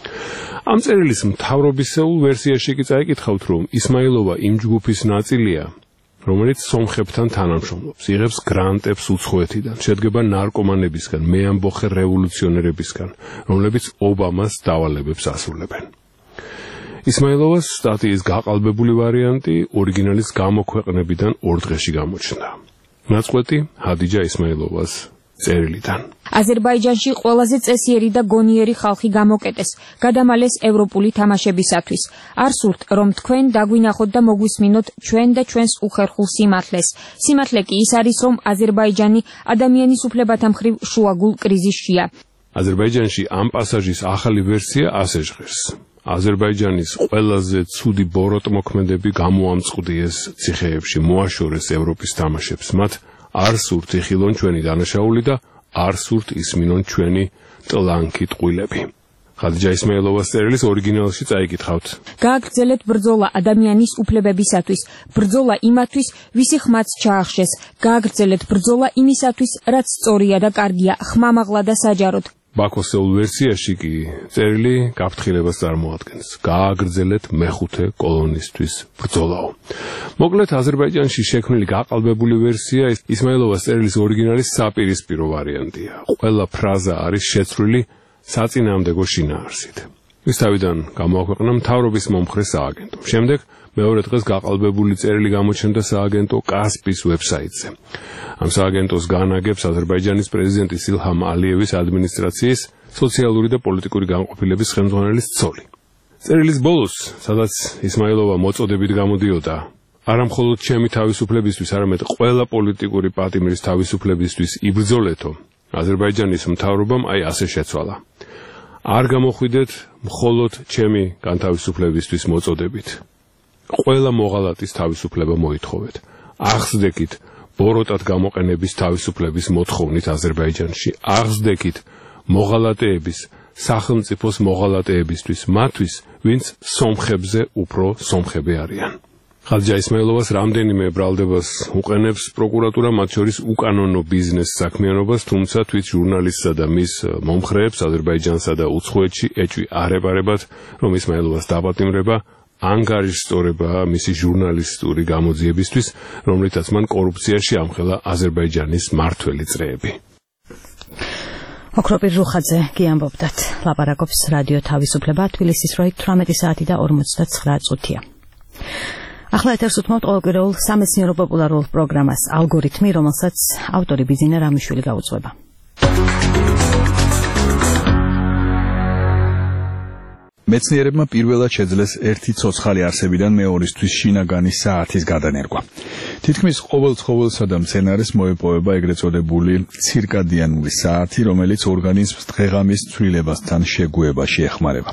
ამ წერილის მთავრობისეულ ვერსიაში კი წაიკითხავთ, რომ ისმაილოვა იმ ჯგუფის ნაწილია, რომელიც სომხებთან თანამშრომლობს, იღებს გრანტებს უცხოეთიდან, შედგება ნარკომანებისგან, მეამბოხე რევოლუციონერებისგან, რომლებიც ობამას დავალებებს ასრულებენ. ისმაილოვას სტატიის გაყალბებული ვარიანტი ორიგინალის გამოქვეყნებიდან 2 დღეში გამოჩნდა. ნაწყვეტი ჰადიჯა ისმაილოვას წერილიდან. აზერბაიჯანში ყველაზე წესიერი და გონიერი ხალხი გამოკეტეს, გადამალეს ევროპული თამაშებისათვის. არ სურთ, რომ თქვენ დაგვინახოთ და მოგვისმინოთ ჩვენ და ჩვენს უხერხულ სიმართლეს. სიმართლე კი ის არის, რომ აზერბაიჯანი ადამიანის უფლებათა მხრივ შუაგულ კრიზისშია. აზერბაიჯანში ამ პასაჟის ახალი ვერსია ასე ჟღერს. აზერბაიჯანის ყველაზე ცუდი ბოროტმოქმედები გამოამწყდიეს ციხეებში, მოაშორეს ევროპის თამაშებს. მათ არ სურთ იხილონ ჩვენი დანაშაული და არ სურთ ისმინონ ჩვენი ტლანქი ტყუილები. ხადიჯა ისმაილოვას წერილის ორიგინალში წაიკითხავთ. გააგრძელეთ ბრძოლა ადამიანის უფლებებისათვის, ბრძოლა იმათვის, ვისი ხმაც ჩაახშეს. გააგრძელეთ ბრძოლა იმისათვის, რაც სწორია და კარგია, ხმამაღლა და საჯაროდ. ბაქოსეულ ვერსიაში კი წერილი გაფრთხილებას წარმოადგენს. გააგრძელეთ მეხუთე კოლონისტვის ბრძოლაო. მოკლედ აზერბაიჯანში შექმნილი გაყალბებული ვერსია ისმაილოვას წერილის ორიგინალის საპირისპირო ვარიანტია. ყველა ფრაზა არის შეცვლილი საწინააღმდეგო შინაარსით. ის თავიდან გამოაქვეყნა მთავრობის მომხრე სააგენტომ. შემდეგ მეორე დღეს გაყალბებული წერილი გამოჩნდა სააგენტო კასპის ვებსაიტზე. ამ სააგენტოს განაგებს აზერბაიჯანის პრეზიდენტის ილჰამ ალიევის ადმინისტრაციის სოციალური და პოლიტიკური განყოფილების ხელმძღვანელის ცოლი. წერილის ბოლოს, სადაც ისმაილოვა მოწოდებით გამოდიოდა, არა მხოლოდ ჩემი თავისუფლებისთვის, არამედ ყველა პოლიტიკური პატიმრის თავისუფლებისთვის იბრძოლეთო, აზერბაიჯანის მთავრობამ აი ასე შეცვალა. არ გამოხვიდეთ მხოლოდ ჩემი განთავისუფლებისთვის მოწოდებით. ყველა მოღალატის თავისუფლება მოითხოვეთ. აღსდეკით ბოროტად გამოყენების თავისუფლების მოთხოვნით აზერბაიჯანში. აღსდეკით მოღალატეების, სახელმწიფოს მოღალატეებისთვის, მათთვის, ვინც სომხებზე უფრო სომხები არიან. ხადიჯა ისმაილოვას რამდენიმე ბრალდებას უყენებს პროკურატურა, მათ შორის უკანონო ბიზნეს საქმიანობას, თუმცა თვით ჟურნალისტსა და მის მომხრეებს აზერბაიჯანსა და უცხოეთში ეჭვი არ ეპარებათ, რომ ისმაილოვას დაპატიმრება ანგარიშსწორება მისი ჟურნალისტური გამოძიებისთვის, რომლითაც მან კორუფციაში ამხელა აზერბაიჯანის მართველი წრეები. ოქროპირ რუხაძე გიამბობდათ. ლაპარაკობს რადიო თავისუფლება, თბილისის როი 18 საათი და 59 წუთია. ახლა ეთერს უთმობთ ყოველკვირეულ სამეცნიერო პოპულარულ პროგრამას ალგორითმი, რომელსაც ავტორი ბიძინა რამიშვილი გაუძღვება. მეცნიერებმა პირველად შეძლეს ერთი ცოცხალი არსებიდან მეორისთვის შინაგანი საათის გადანერგვა. თითქმის ყოველ ცხოველსა და მცენარეს მოეპოვება ეგრეთ წოდებული ცირკადიანული საათი, რომელიც ორგანიზმს დღეღამის ცვლილებასთან შეგუებაში ეხმარება.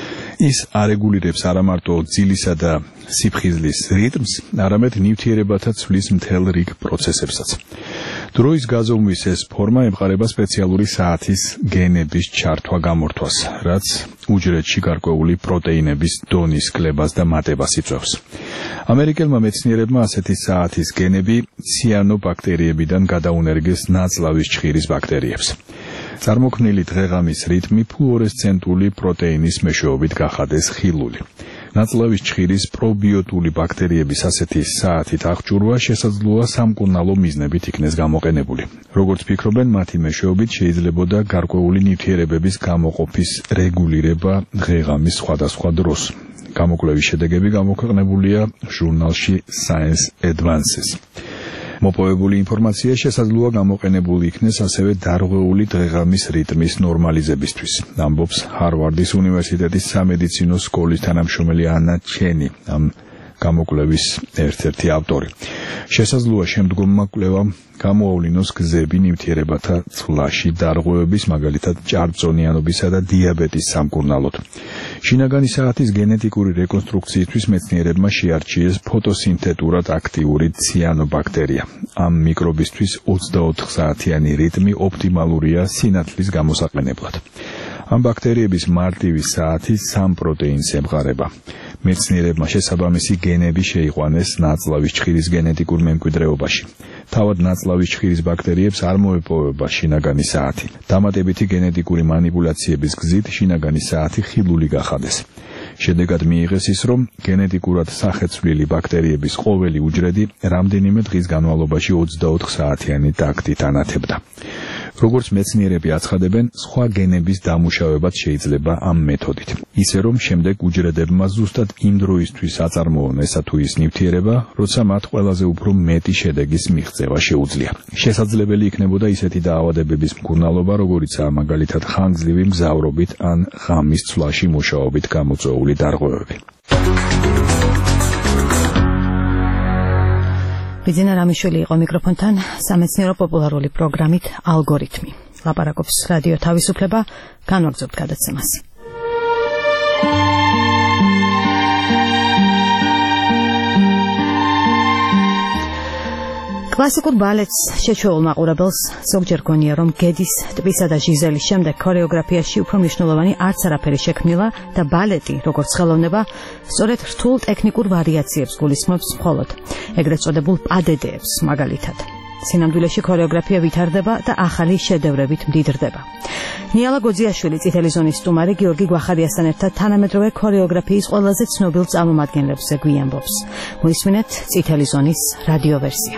ის არეგულირებს არა მარტო ძილისა და სიფხიზლის რიტმს, არამედ ნივთიერებათა ცვლის მთელ რიგ პროცესებსაც. დროის გაზომვის ეს ფორმა ემყარება სპეციალური საათის გენების ჩართვა-გამორთვას, რაც უჯრედში გარკვეული პროტეინების დონის კლებას და მატებას იწვევს. ამერიკელმა მეცნიერებმა ასეთი საათის გენები ციანობაქტერიებიდან გადაუნერგეს ნაწლავის ჩხირის ბაქტერიებს. წარმოქმნილი დღეღამის რიტმი ფლუორესცენტული პროტეინის მეშვეობით გახადეს ხილული. ნაწლავის ჩხირის პრობიოტული ბაქტერიების ასეთი საათით აღჭურვა შესაძლოა სამკურნალო მიზნებით იქნეს გამოყენებული. როგორც ფიქრობენ, მათი მეშვეობით შეიძლებოდა გარკვეული ნივთიერებების გამოყოფის რეგულირება დღეღამის სხვადასხვა დროს. გამოკვლევის შედეგები გამოქვეყნებულია ჟურნალში Science Advances. მოპოვებული ინფორმაცია შესაძლოა გამოყენებული იქნეს ასევე დარღვეული დღეღამის რიტმის ნორმალიზებისთვის, ამბობს ჰარვარდის უნივერსიტეტის სამედიცინო სკოლის თანამშრომელი ანა ჩენი, ამ გამოკვლევის ერთ-ერთი ავტორი. შესაძლოა შემდგომმა კვლევამ გამოავლინოს გზები ნივთიერებათა ცვლაში დარღვევების, მაგალითად ჭარბწონიანობისა და დიაბეტის სამკურნალოდ. შინაგანი საათის გენეტიკური რეკონსტრუქციისთვის მეცნიერებმა შეარჩიეს ფოტოსინთეტურად აქტიური ციანობაქტერია. ამ მიკრობისთვის 24 საათიანი რიტმი ოპტიმალურია სინათლის გამოსაყენებლად. ამ ბაქტერიების მარტივი საათი 3 პროტეინს ემყარება. მეცნიერებმა შესაბამისი გენები შეიყვანეს ნაწლავის ჩხირის გენეტიკურ მემკვიდრეობაში. თავად ნაწლავის ჩხირის ბაქტერიებს არ მოეპოვება შინაგანი საათი. დამატებითი გენეტიკური მანიპულაციების გზით შინაგანი საათი ხილული გახადეს. შედეგად მიიღეს ის, რომ გენეტიკურად სახეცვლილი ბაქტერიების ყოველი უჯრედი რამდენიმე დღის განმავლობაში 24 საათიანი ტაქტით ანათებდა. როგორც მეცნიერები აცხადებენ, სხვა გენების დამუშავებაც შეიძლება ამ მეთოდით. ისე რომ შემდეგ უჯრედებმა ზუსტად იმ დროისთვის აწარმოონ ესა თუ ის ნივთიერება, როცა მათ ყველაზე უფრო მეტი შედეგის მიღწევა შეუძლია. შესაძლებელი იქნებოდა ისეთი დაავადებების მკურნალობა, როგორიცაა მაგალითად ხანგრძლივი მგზავრობით ან ღამის ცვლაში მუშაობით გამოწვეული დარღვევები. ბიძინა რამიშვილი იყო მიკროფონთან სამეცნიერო პოპულარული პროგრამით ალგორითმი. ლაპარაკობს რადიო თავისუფლება, განვაგრძობთ გადაცემას. კლასიკურ ბალეტს შეჩვეულ მაყურებელს ზოგჯერ გონია, რომ გედის, ტბისა და ჟიზელის შემდეგ ქორეოგრაფიაში უფრო მნიშვნელოვანი არც არაფერი შექმნილა და ბალეტი, როგორც ხელოვნება, სწორედ რთულ ტექნიკურ ვარიაციებს გულისხმობს მხოლოდ, ეგრეთ წოდებულ პადედეებს მაგალითად. სინამდვილეში ქორეოგრაფია ვითარდება და ახალი შედევრებით მდიდრდება. ნიალა გოძიაშვილი, წითელი ზონის სტუმარი, გიორგი გვახარიასთან ერთად თანამედროვე ქორეოგრაფიის ყველაზე ცნობილ წარმომადგენლებზე გვიამბობს. მოისმინეთ წითელი ზონის რადიო ვერსია.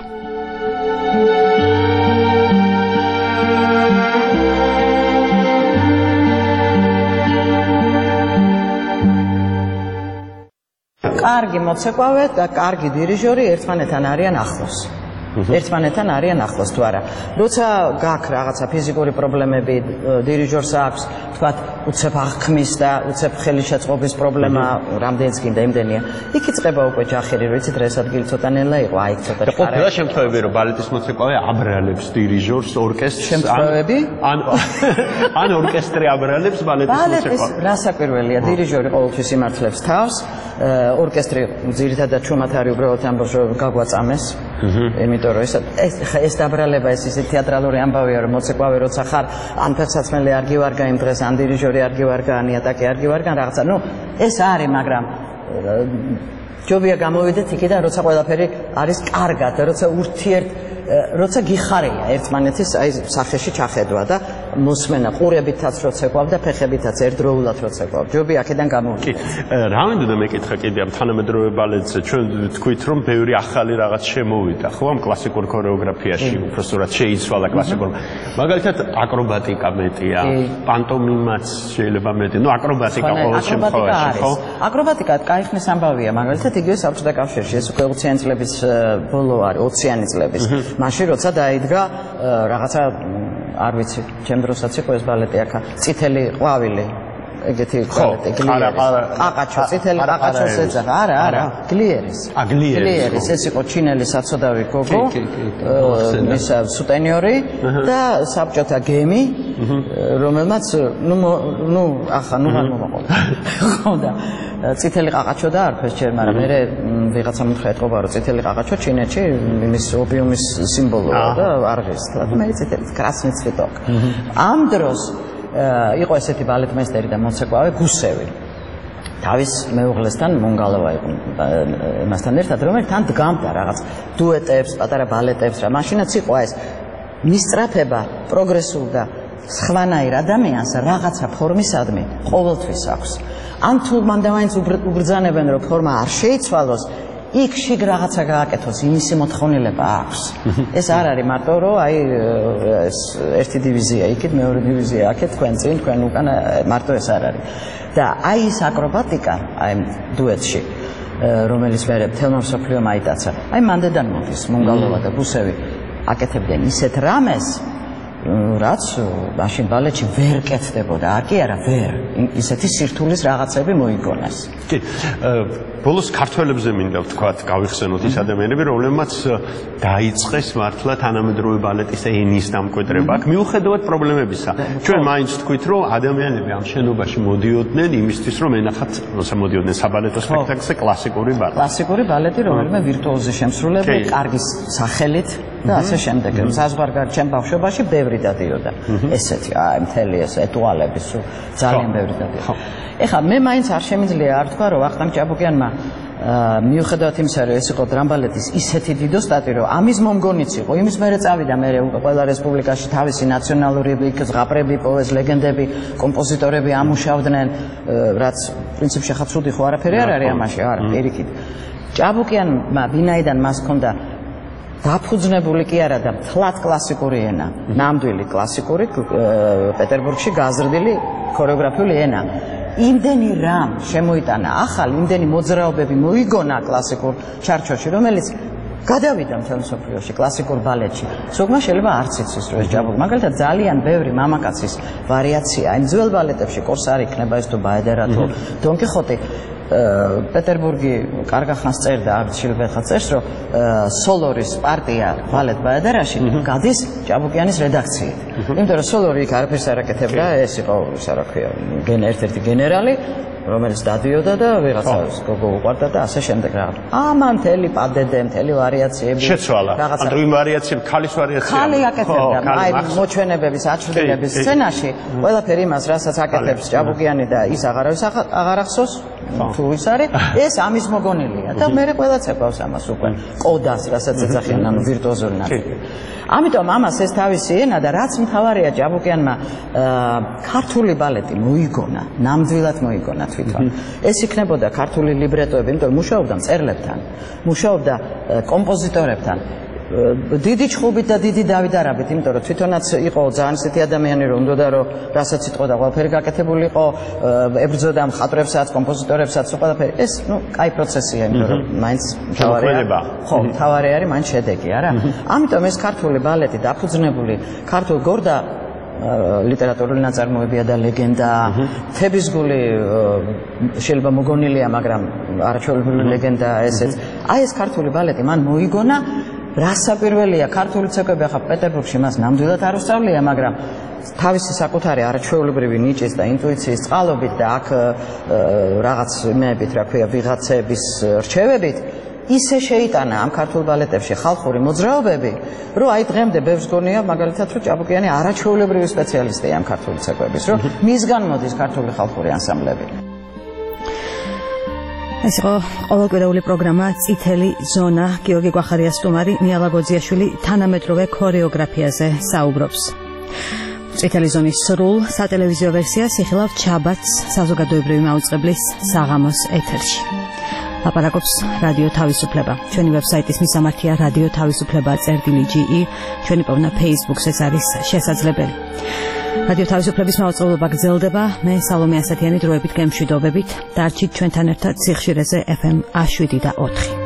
კარგი მოცეკვავე და კარგი დირიჟორი ერთმანეთთან არიან ახლოს. ერთმანეთთან არიან ახლოს თუ არა. როცა გაქვს რაღაცა ფიზიკური პრობლემები, დირიჟორს აქვს, თქვათ, უცებ აღქმის და უცებ ხელისშეწყობის პრობლემა, რამდენიც კიდე იმდენია. იქ იწყება უკვე ჯახირი, რომ იცით, ეს ადგილი ცოტა ნელა იყო, აი ცოტა და ყოფილა შემთხვევები, რომ ბალეტის მოცეკვავე აბრალებს დირიჟორს, ორკესტრს, შემთხვევები? ან ორკესტრი აბრალებს ბალეტის მოცეკვავეს. ბალეტის რასაკვირველია, დირიჟორი ყოველთვის იმართლებს თავს, ორკესტრი ძირითადად ჩუმად არის უბრალოდ ამბობს, რომ გაგვაწამეს. იმიტომ რომ ეს დაბრალება ეს ისე თეატრალური ამბავია რომ მოცეკვავე როცა ხარ ან ფეხსაცმელი არ გივარგა იმ დღეს ან დირიჟორი არ გივარგა ან იატაკი არ გივარგა რაღაცა ნუ ეს არის მაგრამ ჯობია გამოვიდეთ იქიდან როცა ყველაფერი არის კარგად და როცა გიხარია ერთმანეთის აი სახეში ჩახედვა და მოსმენა ყურებითაც როცეკვავ და ფეხებითაც ერთდროულად როცეკვავ ჯობია აქედან გამოვიდეთ. რა მინდოდა მეკითხა კიდე ამ თანამედროვე ბალეტზე ჩვენ თქვით რომ ბევრი ახალი რაღაც შემოვიდა ხო ამ კლასიკურ ქორეოგრაფიაში უბრალოდ შეიცვალა კლასიკურ მაგალითად აკრობატიკა მეტია პანტომიმაც შეიძლება მეტი ნუ აკრობატიკა ყოველ შემთხვევაში ხო აკრობატიკა კაიხნის ამბავია მაგალითად იგივე საბჭოთა კავშირში ეს უკვე 20-იანი წლების ბოლო არის 20-იანი წლების მაშინ როცა დაიდგა რაღაცა არ ვიცი ჩემ დროსაც იყო ეს ბალეტი აქა წითელი ყვავილი ეგეთი ბალეტი ყაყაჩო წითელი ყაყაჩოს ეძახა არა გლიერის ეს იყო ჩინელი საცოდავი გოგო ის სუტენიორი და საბჭოთა გემი რომელმაც ნუ ახლა ნუ არ მომაყოლა წითელი ყაყაჩო და არფეს ჯერ მაგრამ მე ვიღაცა მითხრა ეთყობა რომ წითელი ყაყაჩო ჩინეთში იმის ოპიუმის სიმბოლოა და არღის და მე წითელი красный цветок ამ დროს იყო ესეთი ბალეტმეისტერი და მოცეკვავე გუსევი თავის მეუღლესთან მონგალოვა იყო მასთან ერთად რომელიც თან დგამდა რაღაც დუეტებს პატარა ბალეტებს რა მაშინაც იყო ეს მისწრაფება პროგრესულ და სხვანაირ ადამიანს რაღაცა ფორმისადმი ყოველთვის აქვს ან თუ მანდავაინც უბრძანებენ რომ ფორმა არ შეიცვალოს იქ შიგ რაღაცა გააკეთოს იმისი მოთხოვნილება აქვს ეს არ არის მარტო რომ აი ეს ერთი დივიზია იქით მეორე დივიზია აქეთ თქვენ წინ თქვენ უკან მარტო ეს არ არის და აი ეს აკრობატიკა აი დუეტში რომელიც მე თელნორ სოფლიომ აიტაცა აი მანდედან მოდის მონგალოვა და გუსევი აკეთებდნენ ისეთ რამეს რაც მაშინ ბალეტში ვერ კეთდებოდა აკი არა ვერ ისეთი სირთულის რაღაცები მოიგონეს კი ბოლოს ქართველებზე მინდა ვთქვათ გავიხსენოთ ის ადამიანები რომლებმაც დაიწყეს მართლა თანამედროვე ბალეტის ენის დამკვიდრება აქ მიუხედავად პრობლემებისა ჩვენ მაინც ვთქვით რომ ადამიანები ამ შენობაში მოდიოდნენ იმისთვის რომ ენახათ როცა მოდიოდნენ საბალეტო სპექტაკლზე კლასიკური ბალეტი რომელიმე ვირტუოზი შემსრულებელი კარგი სახელით და ასე შემდეგ საზღვარგარეთ ჩემ ბავშვობაში ბევრი დადიოდა ესეთი აი მთელი ეს ეტუალები სულ ძალიან ბევრი დადიოდა ეხლა მე მაინც არ შემიძლია არ თქვა რომ ვახტანგ ჭაბუკიანმა მიუხედავად იმისა რომ ეს იყო დრამბალეტის ისეთი დიდო სტატი რომ ამის მომგონიც იყო იმის მერე წავიდა მე ყველა რესპუბლიკაში თავისი ნაციონალური ზღაპრები პოეს ლეგენდები კომპოზიტორები ამუშავდნენ რაც პრინციპში ხა ცუდი ხო არაფერი არ არის ამაში არა პირიქით ჭაბუკიანმა ვინაიდან მას ჰქონდა დაფუძნებული კი არა და მთლად კლასიკური ენა, ნამდვილი კლასიკური პეტერბურგში გაზრდილი ქორეოგრაფიული ენა. იმდენი რამ შემოიტანა ახალი, იმდენი მოძრაობები მოიგონა კლასიკურ ჩარჩოში, რომელიც გადავიდა მთელ მსოფლიოში კლასიკურ ბალეტში. ზოგმა შეიძლება არც იცის რომ ეს ჭაბუკი, მაგალითად ძალიან ბევრი მამაკაცის ვარიაცია. იმ ძველ ბალეტებში კორსარი იქნება ეს თუ ბაედერა თუ დონ კიხოტი პეტერბურგი კარგახანს წერდა არჩილბეხა წერს რომ სოლორის პარტია ბალეტ ბაედერაში გადის ჭაბუკიანის რედაქციით. იმიტომ რომ სოლორი იქ არაფერს არ აკეთებდა, ეს იყო ისა რა ქვია, ერთ-ერთი გენერალი რომელიც დადიოდა და ვიღაცას გოგო უყვარდა და ასე შემდეგ რაღაც. ამან მთელი პადედე, მთელი ვარიაციები შეცვალა. ანუ იმ ვარიაციები ქალის ვარიაციები. ქალი აკეთებდა, აი მოჩვენებების, აჩრდილების სცენაში, ყველაფერი იმას, რასაც აკეთებს ჭაბუკიანი და ის აღარ ახსოვს, თუ ის არის, ეს ამის მოგონილია და მე ყველა ცეკვავს ამას უკვე. კოდას, რასაც ეძახიან, ანუ ვირტუოზული ნაწილი. ამიტომ ამას ეს თავისი ენა და რაც მთავარია ჭაბუკიანმა ქართული ბალეტი მოიგონა, ნამდვილად მოიგონა თვითონ. ეს იქნებოდა ქართული ლიბრეტოები, იმიტომ რომ მუშაობდა მწერლებთან, მუშაობდა კომპოზიტორებთან. დიდი ჩხუბით და დიდი დავიდარებით, იმიტომ რომ თვითონაც იყო ძალიან ისეთი ადამიანი, რომ უნდა რომ რასაც იტყოდა ყველაფერი გაკეთებული იყო, ებრძოდა მხატვრებსაც, კომპოზიტორებსაც, ყველაფერი. ეს, კაი პროცესია, იმიტომ რომ მაინც თავარია. ხო, თავარი არის მაინც შედეგი, არა? ამიტომ ეს ქართული ბალეტი დაფუძნებული ქართულ გორდა ლიტერატურული ნაწარმოებია და ლეგენდა, თებისგული შეიძლება მოგონილია, მაგრამ არაჩვეულებრივი ლეგენდა ესეც. აი ეს ქართული ბალეტი მან მოიგონა, რასაკვირველია, ქართული ცეკვები ახლა პეტერბურგში მას ნამდვილად არ უსწავლია, მაგრამ თავისი საკუთარი არაჩვეულებრივი ნიჭის და ინტუიციის წყალობით და აქ რაღაც იმეებით, რა ქვია, ვიღაცების რჩევებით ისე შეიტანა ამ ქართულ ბალეტებში ხალხური მოძრაობები, რომ აი დღემდე ბევრს გონია, მაგალითად, რომ ჭაბუკიანი არაჩვეულებრივი სპეციალისტია ამ ქართული ცეკვების, რომ მისგან მოდის ქართული ხალხური ანსამბლები. ეს იყო ყოველკვირეული პროგრამა წითელი ზონა. გიორგი გვახარიას სტუმარი, ნიალა გოძიაშვილი თანამედროვე ქორეოგრაფიაზე საუბრობს. წითელი ზონის სრულ სატელევიზიო ვერსიას იხილავთ შაბათს საზოგადოებრივი მაუწყებლის საღამოს ეთერში. ლაპარაკობს რადიო თავისუფლება. ჩვენი ვებსაიტის მისამართია რადიო თავისუფლება.ge, ჩვენი პოვნა Facebook-ს არის შესაძლებელი. რადიო თავისუფლების მაუწყებლობა გრძელდება. მე სალომე ასათიანი დროებით გემშვიდობებით. დარჩით ჩვენთან ერთად სიხშირეზე FM 7 და 4.